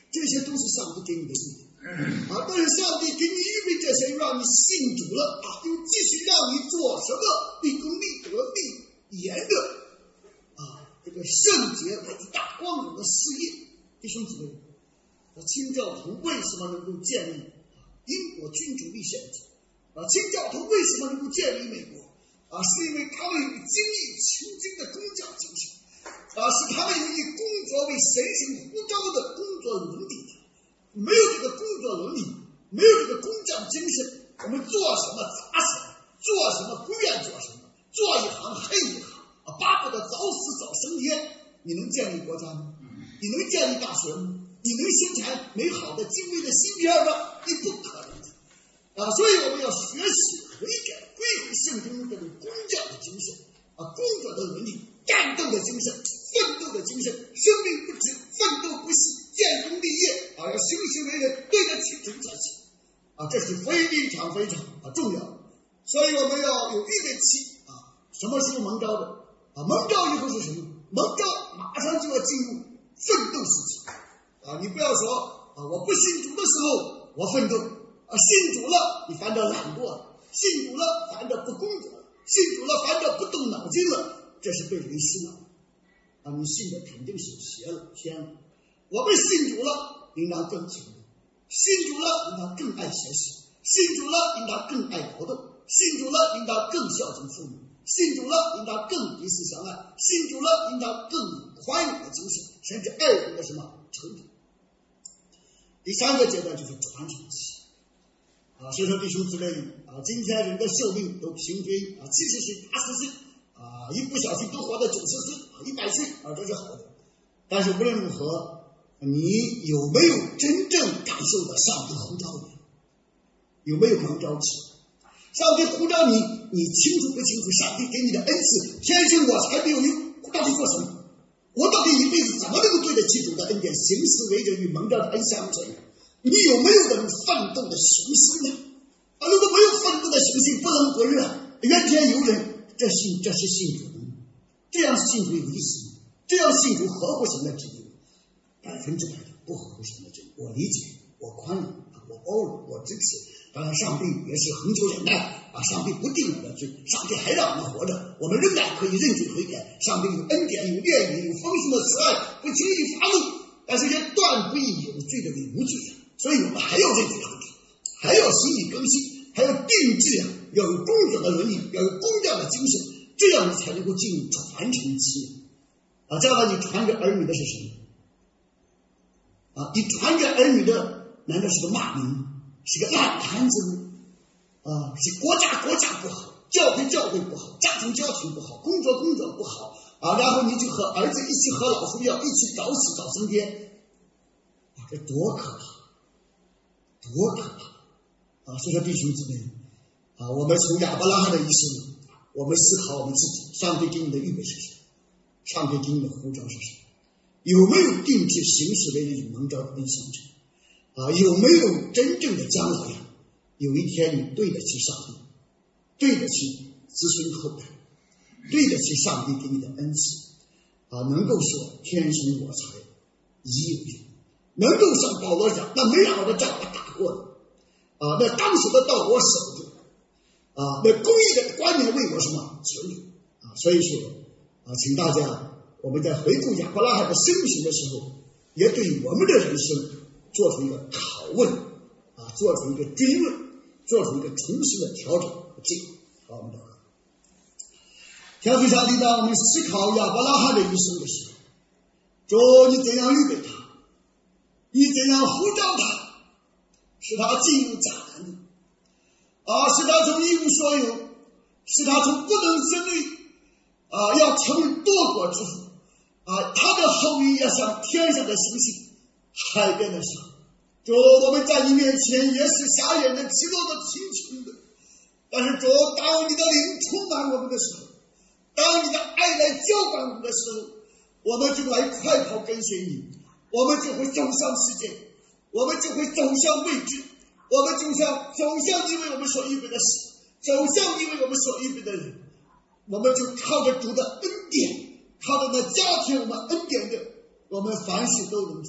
这些都是上帝给你的预备啊。但是上帝给你预备这些，让你信主了啊，又继续让你做什么立功立德立言的啊，这个圣洁伟大光荣的事业。弟兄姊妹，清教徒为什么能够建立英国君主立宪制啊？清教徒为什么能够建立美国啊？是因为他们有精益求精的工匠精神啊，是他们有以工作为神圣呼召的工作伦理。没有这个工作伦理，没有这个工匠精神，我们做什么砸什么，做什么不愿做什么，做一行恨一行啊，巴不得早死早升天。你能建立国家吗？你能建立大学吗？你能生产美好的精微的芯片吗？你不可能的啊！所以我们要学习悔改，归回圣经这种工匠的精神啊，工作的伦理，战斗的精神，奋斗的精神，生命不止，奋斗不息，建功立业啊，要行事为人对得起主才行啊，这是非常非常啊重要的。所以我们要有预备期啊，什么时候蒙召的啊？蒙召以后是什么？蒙召马上就要进入奋斗时期啊！你不要说啊，我不信主的时候我奋斗啊，信主了你反正懒惰了，信主了反正不工作了，信主了反正不动脑筋了，这是被人洗脑啊！你信的肯定是邪了偏了。我们信主了，应当更勤劳；信主了，应当更爱学习；信主了，应当更爱劳动；信主了，应当更孝敬父母；信主了，应当更彼此相爱；信主了，应当更有宽容的精神，甚至爱人的什么程度。第三个阶段就是传承期啊，所以说弟兄姊妹啊，今天人的寿命都平均啊七十岁、八十岁啊，一不小心都活到九十岁、一百岁啊，这是好的。但是无论如何，你有没有真正感受到上帝呼召你？有没有蒙召期？上帝呼召你，你清楚不清楚？上帝给你的恩赐，天生我材必有用，我到底做什么？我到底一辈子怎么能够对得起主的恩典，行事为人与蒙召的恩相称？你有没有这种奋斗的雄心呢？啊，如果没有奋斗的雄心，不冷不热，怨天尤人，这信这是信主吗？这样信主有意思吗？这样信主合乎神的旨意？百分之百的不合乎神的旨意。我理解，我宽容，我包容，我支持。当然，上帝也是恒久忍耐啊！上帝不定我的罪，上帝还让我们活着，我们仍然可以认罪悔改。上帝有恩典，有怜悯，有丰盛的慈爱，不轻易发怒，但是也断不以有罪的为无罪。所以我们还要认罪悔改，还要心意更新，还要定制啊！要有工作的伦理，要有工匠的精神，这样你才能够进入传承期啊！将来你传给儿女的是什么啊？你传给儿女的难道是个骂名？是个烂摊子吗？啊，是国家国家不好，教会教会不好，家庭家庭不好，工作工作不好啊，然后你就和儿子一起喝老鼠药，一起早死早升天啊，这多可怕，多可怕啊！所以说弟兄姊妹啊，我们从亚伯拉罕的一生，我们思考我们自己，上帝给你的预备是什么？上帝给你的呼召是什么？有没有定制行事为人与蒙召的恩相称？啊，有没有真正的将来？有一天你对得起上帝，对得起子孙后代，对得起上帝给你的恩赐啊，能够说天生我材必有用，能够像保罗讲，那没让我的仗我打过的啊，那当时的道我守住啊，那公义的观念为我什么存留啊？所以说啊，请大家我们在回顾亚伯拉罕的生平的时候，也对我们的人生做出一个拷问啊，做出一个追问，做出一个重新的调整和计划。好，我们祷告。天父上帝，当我们思考亚伯拉罕的一生的时候，主你怎样预备他，你怎样呼召他，使他进入迦南地啊，使他从一无所有，使他从不能生育啊，要成为多国之父啊，他的后裔要像天上的星星，海边的沙。主，我们在你面前也是瞎眼的、疲劳的、贫穷的，但是主，当你的灵充满我们的时候，当你的爱来浇灌我们的时候，我们就来快跑跟随你，我们就会走向世界，我们就会走向未知，我们就像走向你为我们所预备的事，走向你为我们所预备的人，我们就靠着主的恩典，靠着那加添我们恩典的，我们凡事都能做。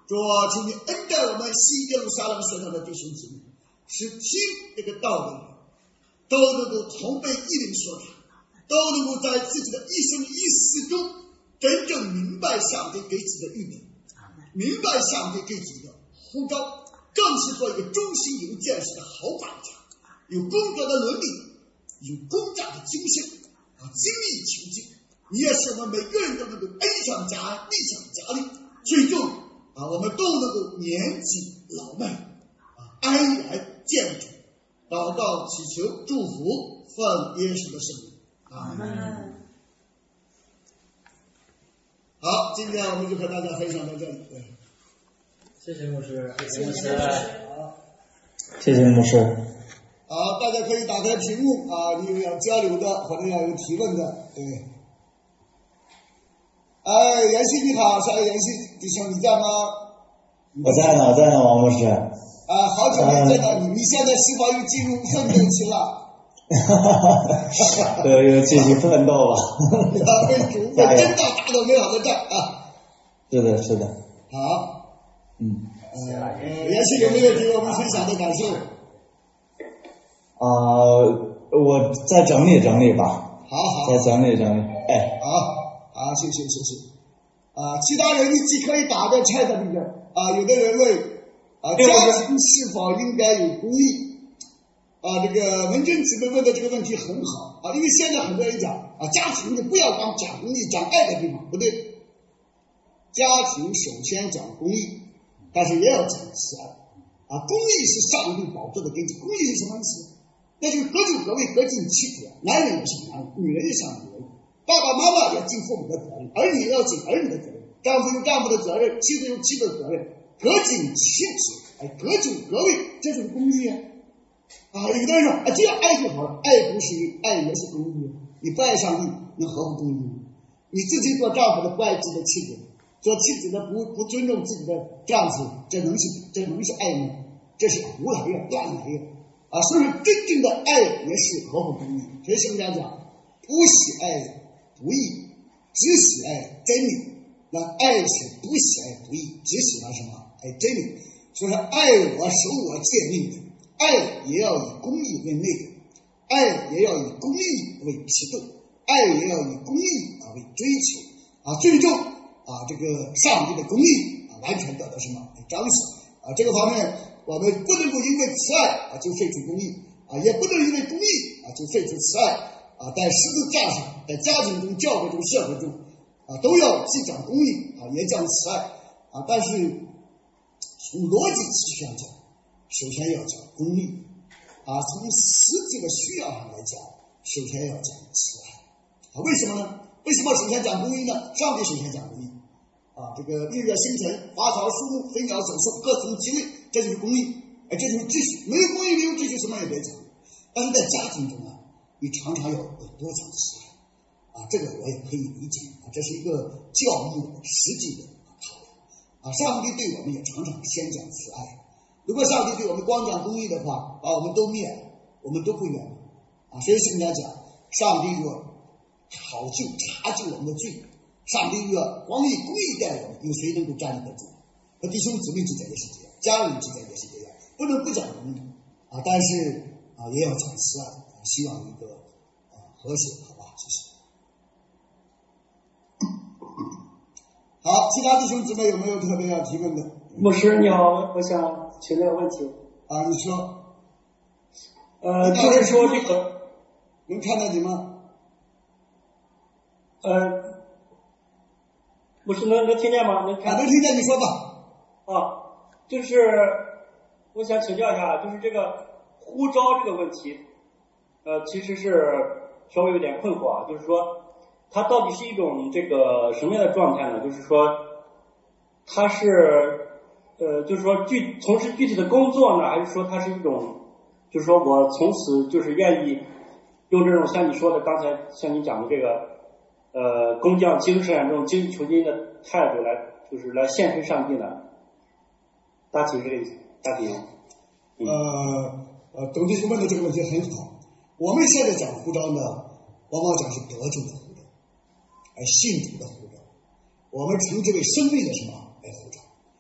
主啊，请你恩待我们西耶路撒冷所上的弟兄姊妹，使听这个道理都能够同被一灵所感，都能够在自己的一生一世中真正明白上帝给自己的预备，明白上帝给自己的呼召，更是做一个忠心有见识的好管家，有工作的伦理，有公正的精神啊，精益求精。你也使我们每个人都能够恩上加恩，利上加力，最终啊，我们都能够年纪老迈啊，安然见主。祷告祈求祝福，奉耶稣的圣名，阿门。好，今天我们就和大家分享到这里。 谢谢牧师，谢谢牧师。 好， 谢谢牧师。 好，大家可以打开屏幕啊，你有要交流的或者要有提问的，对。哎，妍希你好，是妍希弟兄，你在吗？ 我在呢，我在呢，王牧师。 啊，好久没见到你，你现在是否又进入奋斗期了？ 哈哈哈，又继续奋斗吧。 要为主为真道打到美好的仗啊！ 是的，是的。 好， 嗯。 呃，妍希有没有给我们分享的感受？ 啊、呃，我再整理整理吧。 好好。 再整理整理，哎。 好。啊，谢谢谢谢。啊，其他人你既可以打在菜的里边啊，有的人问啊，家庭是否应该有公益？啊，这个文珍姊妹问的这个问题很好啊，因为现在很多人讲啊，家庭你不要讲讲公益，讲爱的地方不对，家庭首先讲公益，但是也要讲慈爱啊。公益是上帝宝座的根基，公益是什么意思？那就是各就各位，各尽其责，男人也是男人，女人也是女人。爸爸妈妈要尽父母的责任，儿女要尽儿女的责任，丈夫有丈夫的责任，妻子有妻子的责任，各尽其职，哎，各就各位，这就是公益啊！啊，有的人说啊，只要爱就好了，爱不是爱也是公益，你不爱上帝，能何不公益？你自己做丈夫的不爱自己的妻子，做妻子的不不尊重自己的丈夫，这能是这能是爱吗？这是胡来的乱来的啊！所以说，真正的爱也是何不公益？所以圣经讲，不喜爱不义，只喜爱真理。那爱是不喜爱不义，只喜欢什么？爱真理。所以说，爱我守我诫命的，爱也要以公义为内的，爱也要以公义为启动，爱也要以公义啊为追求啊，最终啊这个上帝的公义啊完全得到什么彰显啊？这个方面我们不能够因为慈爱啊就废除公义啊，也不能因为公义啊就废除慈爱。啊，在十字架上，在家庭中、教会中、社会中，啊，都要既讲公义啊，也讲慈爱啊。但是从逻辑秩序上讲，首先要讲公义啊；从实际的需要上来讲，首先要讲慈爱啊。为什么呢？为什么首先讲公义呢？上帝首先讲公义啊。这个日月星辰、花草树木、飞鸟走兽，各从其位，这就是公义，哎，这就是秩序。没有公义，没有秩序，什么也别讲。但是在家庭中啊，你常常要多讲慈爱啊，这个我也可以理解啊，这是一个教育的实际的讨论啊。上帝对我们也常常先讲慈爱，如果上帝对我们光讲公义的话，把我们都灭了，我们都不远了啊。所以圣经讲，上帝若考究查究我们的罪，上帝若光以公义待我们，有谁能够站立得住？和弟兄姊妹之间也是这样，家人之间也是这样，不能不讲公义啊，但是啊也要讲慈爱。希望一个啊和谐，好吧？谢谢。好，其他弟兄姊妹有没有特别要提问的？ 牧师你好，我想请教个问题。 啊，你说。 呃，就是说这个能看到你吗？ 呃，牧师能能听见吗？能看？ 啊，能听见，你说吧。 啊，就是我想请教一下，就是这个呼召这个问题。呃，其实是稍微有点困惑啊，就是说，它到底是一种这个什么样的状态呢？就是说，它是呃，就是说具从事具体的工作呢，还是说它是一种，就是说我从此就是愿意用这种像你说的刚才像你讲的这个呃工匠精神这种精益求精的态度来，就是来献身上帝呢？大体这个意思，大体。 嗯、呃呃，董弟兄问的这个问题很好。我们现在讲呼召呢，往往讲是得救的呼召，而信主的呼召，我们称之为生命的什么来呼召啊？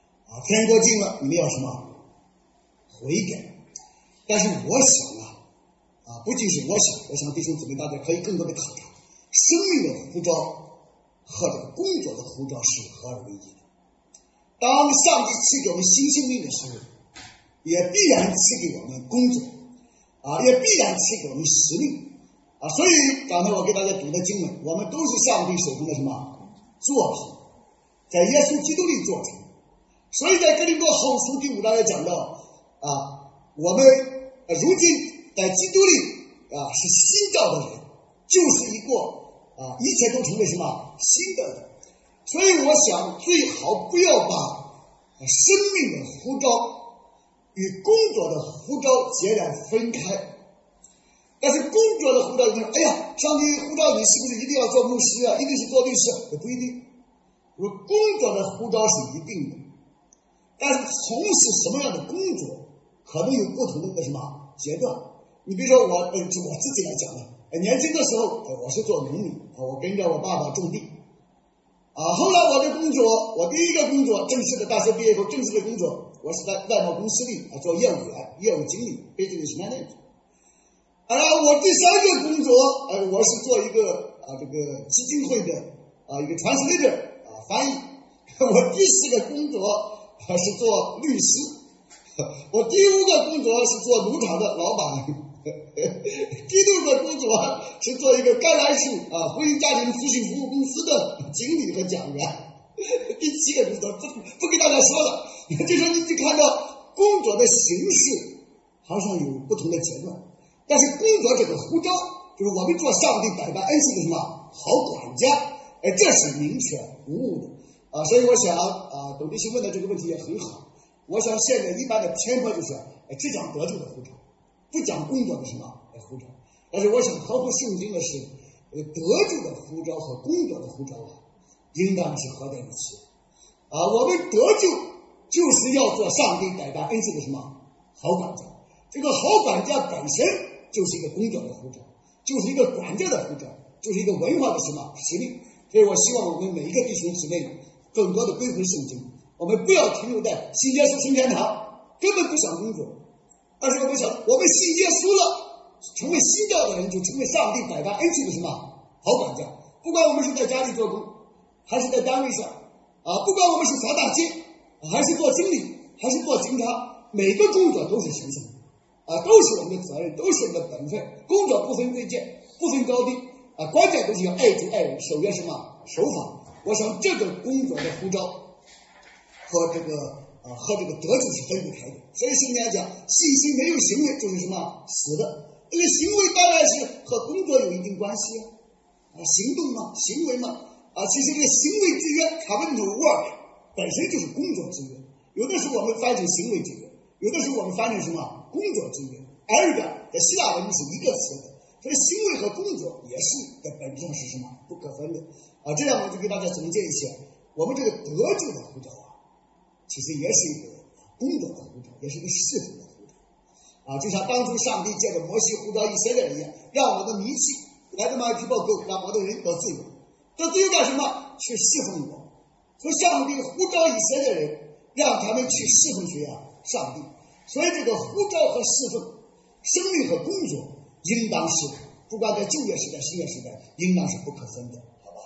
天国近了，你们要什么？悔改。但是我想啊，啊，不仅是我想，我想弟兄姊妹大家可以更多的考察，生命的呼召和这个工作的呼召是合而为一的。当上帝赐给我们新生命的时候，也必然赐给我们工作，啊，也必然赐给我们使命，啊，所以刚才我给大家读的经文，我们都是上帝手中的什么作品，在耶稣基督里做成。所以在哥林多后书第五章也讲到，啊，我们如今在基督里啊是新造的人，就是一个啊一切都成为什么新的人。所以我想最好不要把生命的呼召与工作的呼召截然分开。但是工作的呼召，你说，哎呀，上帝呼召你是不是一定要做牧师啊？一定是做律师？也不一定。我工作的呼召是一定的，但是从事什么样的工作，可能有不同的一个什么阶段。你比如说我，呃，就我自己来讲呢，呃，年轻的时候，呃，我是做农民，啊，我跟着我爸爸种地。啊，后来我的工作，我第一个工作，正式的大学毕业后正式的工作，我是在外贸公司里啊做业务员、业务经理，背这个是 manager。啊，我第三个工作，呃，我是做一个啊这个基金会的啊一个 translator 啊翻译。我第四个工作啊是做律师。我第五个工作是做农场的老板。第六个工作是做一个橄榄树啊婚姻家庭咨询服务公司的经理和讲员。第七个工作不不给大家说了，就说你就看到工作的形式好像有不同的阶段，但是工作这个呼召就是我们做上帝百般恩赐的什么好管家，哎，这是明确无误的啊。所以我想啊，董弟兄问的这个问题也很好。我想现在一般的偏颇就是哎只讲得救的呼召，不讲工作的什么呼召。但是我想合乎圣经的是，呃，得救的呼召和工作的呼召啊，应当是合在一起啊。我们得救就是要做上帝百般恩赐的什么好管家，这个好管家本身就是一个工作的呼召，就是一个管家的呼召，就是一个文化的什么使命。所以我希望我们每一个弟兄姊妹更多的归回圣经，我们不要停留在信耶稣升天堂，根本不想工作，而是我们想我们信耶稣了，成为新教的人，就成为上帝百般恩赐的什么好管家。不管我们是在家里做工，还是在单位上啊，不管我们是扫大街，还是做经理，还是做警察，每个工作都是神圣的啊，都是我们的责任，都是我们的本分。工作不分贵贱，不分高低啊，关键都是要爱主爱人，守约什么守法。我想这个工作的呼召和这个啊和这个得救是分不开的。所以圣经讲，信心没有行为就是什么死的。这个行为当然是和工作有一定关系啊，行动嘛，行为嘛啊，其实这个行为制约 covenantal work 本身就是工作制约。有的时候我们翻成行为制约，有的时候我们翻成什么工作制约。erga 在希腊文是一个词的，所以行为和工作也是在本质上是什么不可分的啊。这样我就给大家总结一下，我们这个得救的呼召啊，其实也是一个工作的呼召，也是一个侍奉的呼召啊。就像当初上帝借着摩西呼召以色列人一样，让我的名气来这么一报够，让我的人得自由。得自由干什么？去侍奉我。所以上帝呼召以色列人，让他们去侍奉谁啊？上帝。所以这个呼召和侍奉，生命和工作，应当是不管在旧约时代、新约时代，应当是不可分的，好吧？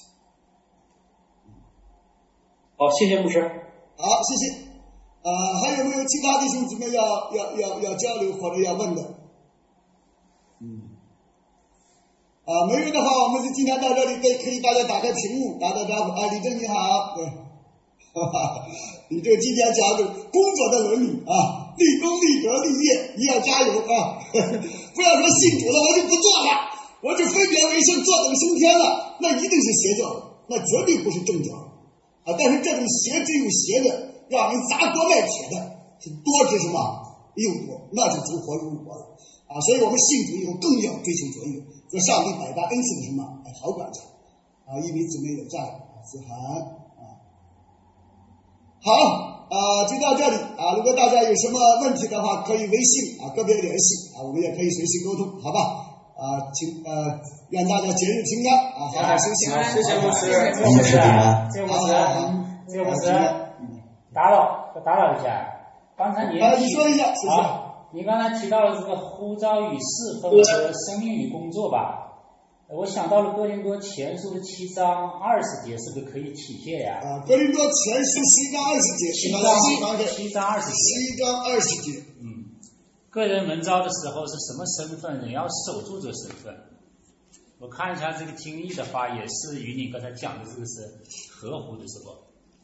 好，谢谢牧师。 好，谢谢。啊、呃，还有没有其他弟兄姊妹要要要要交流或者要问的？嗯。啊，没有的话，我们就今天到这里，可以可以大家打开屏幕，打打招呼。啊，李正你好，对，哈哈，你这今天讲的工作的伦理啊，立功立德立业，你要加油啊！不要说信主了，我就不做了，我就分别为圣，坐等升天了，那一定是邪教的，那绝对不是正教啊！但是这种邪之又邪的，让人砸锅卖铁的，是多之什么诱惑，那是主火入我了啊！所以我们信主以后更要追求卓越。做上帝百般恩赐的什么哎好管家啊，一名姊妹也在啊，子涵啊，好啊，就到这里啊。如果大家有什么问题的话，可以微信啊个别联系啊，我们也可以随时沟通，好吧？啊，请呃愿大家节日平安啊，好好休息。 谢谢牧师， 谢谢牧师平安， 谢谢牧师，谢谢牧师，打扰。 我打扰一下，刚才您啊，你说一下，谢谢。 啊，你刚才提到了这个呼召与侍奉和生命与工作吧？我想到了哥林多前书的七章二十节，是不是可以体现呀？ 啊，哥林多前书七章二十节， 七章七章二十节， 七章二十节。 嗯，个人蒙召的时候是什么身份？人要守住这个身份。我看一下这个经义的话，也是与你刚才讲的这个是合乎的，是不？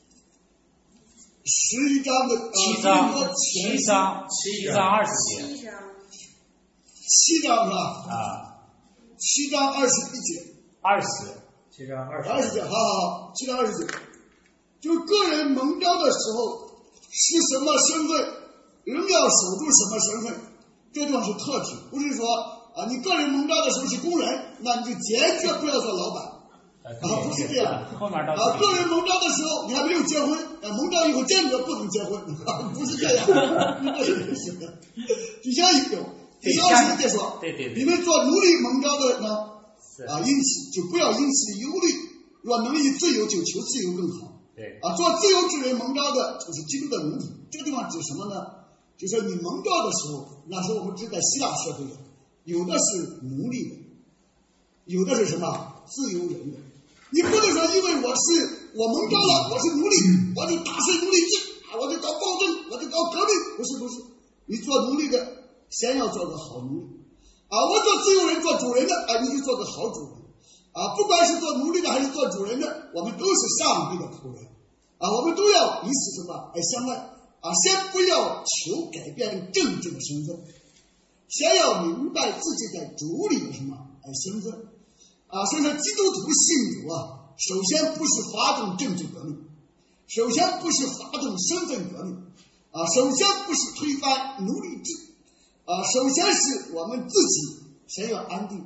十一章的七章七章七章二十节。 七章。 七章是吧？ 啊。 七章二十一节， 二十， 七章二十， 二十节，好好好，七章二十节，就个人蒙召的时候是什么身份，人要守住什么身份，这地方是特指，不是说啊，你个人蒙召的时候是工人，那你就坚决不要做老板，啊，不是这样， 后面到啊，个人蒙召的时候你还没有结婚，啊，蒙召以后坚决不能结婚，啊、不是这样，不是这样的，就像一个。第二十节说， 对对对， 你们做奴隶蒙召的呢，啊，因此就不要因此忧虑，若能以自由，就求自由更好。 对， 啊，做自由之人蒙召的，就是基督的奴隶。这个地方指什么呢？就是你蒙召的时候，那时候我们只在希腊社会的，有的是奴隶的，有的是什么自由人的。你不能说因为我是我蒙召了，我是奴隶，我就打碎奴隶制啊，我就搞暴政，我就搞革命，不是不是，你做奴隶的。先要做个好奴隶啊！我做自由人、做主人的啊，你就做个好主人啊！不管是做奴隶的还是做主人的，我们都是上帝的仆人啊！我们都要彼此什么？哎，相爱啊！先不要求改变政治的身份，先要明白自己在主里的什么？哎，身份啊！所以说，基督徒信主啊，首先不是发动政治革命，首先不是发动身份革命啊，首先不是推翻奴隶制。啊，首先是我们自己先要安定，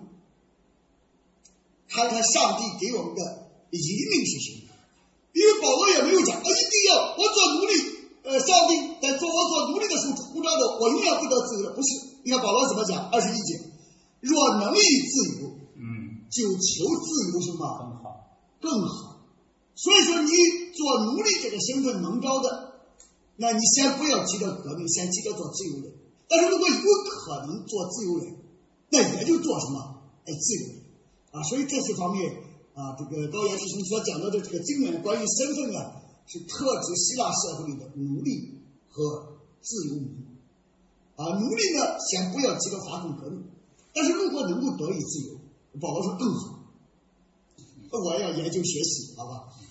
看看上帝给我们的引领是什么。因为保罗也没有讲，啊，一定要我做奴隶，呃，上帝在做我做奴隶的时候呼召的，我永远不得自由的，不是。你看保罗怎么讲？二十一节，若能以自由， 嗯， 就求自由什么？ 更好， 更好。所以说，你做奴隶这个身份蒙召的，那你先不要急着革命，先急着做自由人。但是如果有可能做自由人，那也就做什么？哎，自由人啊！所以这些方面啊，这个高岩师兄所讲到的这个经文关于身份啊，是特指希腊社会里的奴隶和自由民啊。奴隶呢，先不要急着发动革命，但是如果能够得以自由，保罗说更好，我要研究学习，好吧？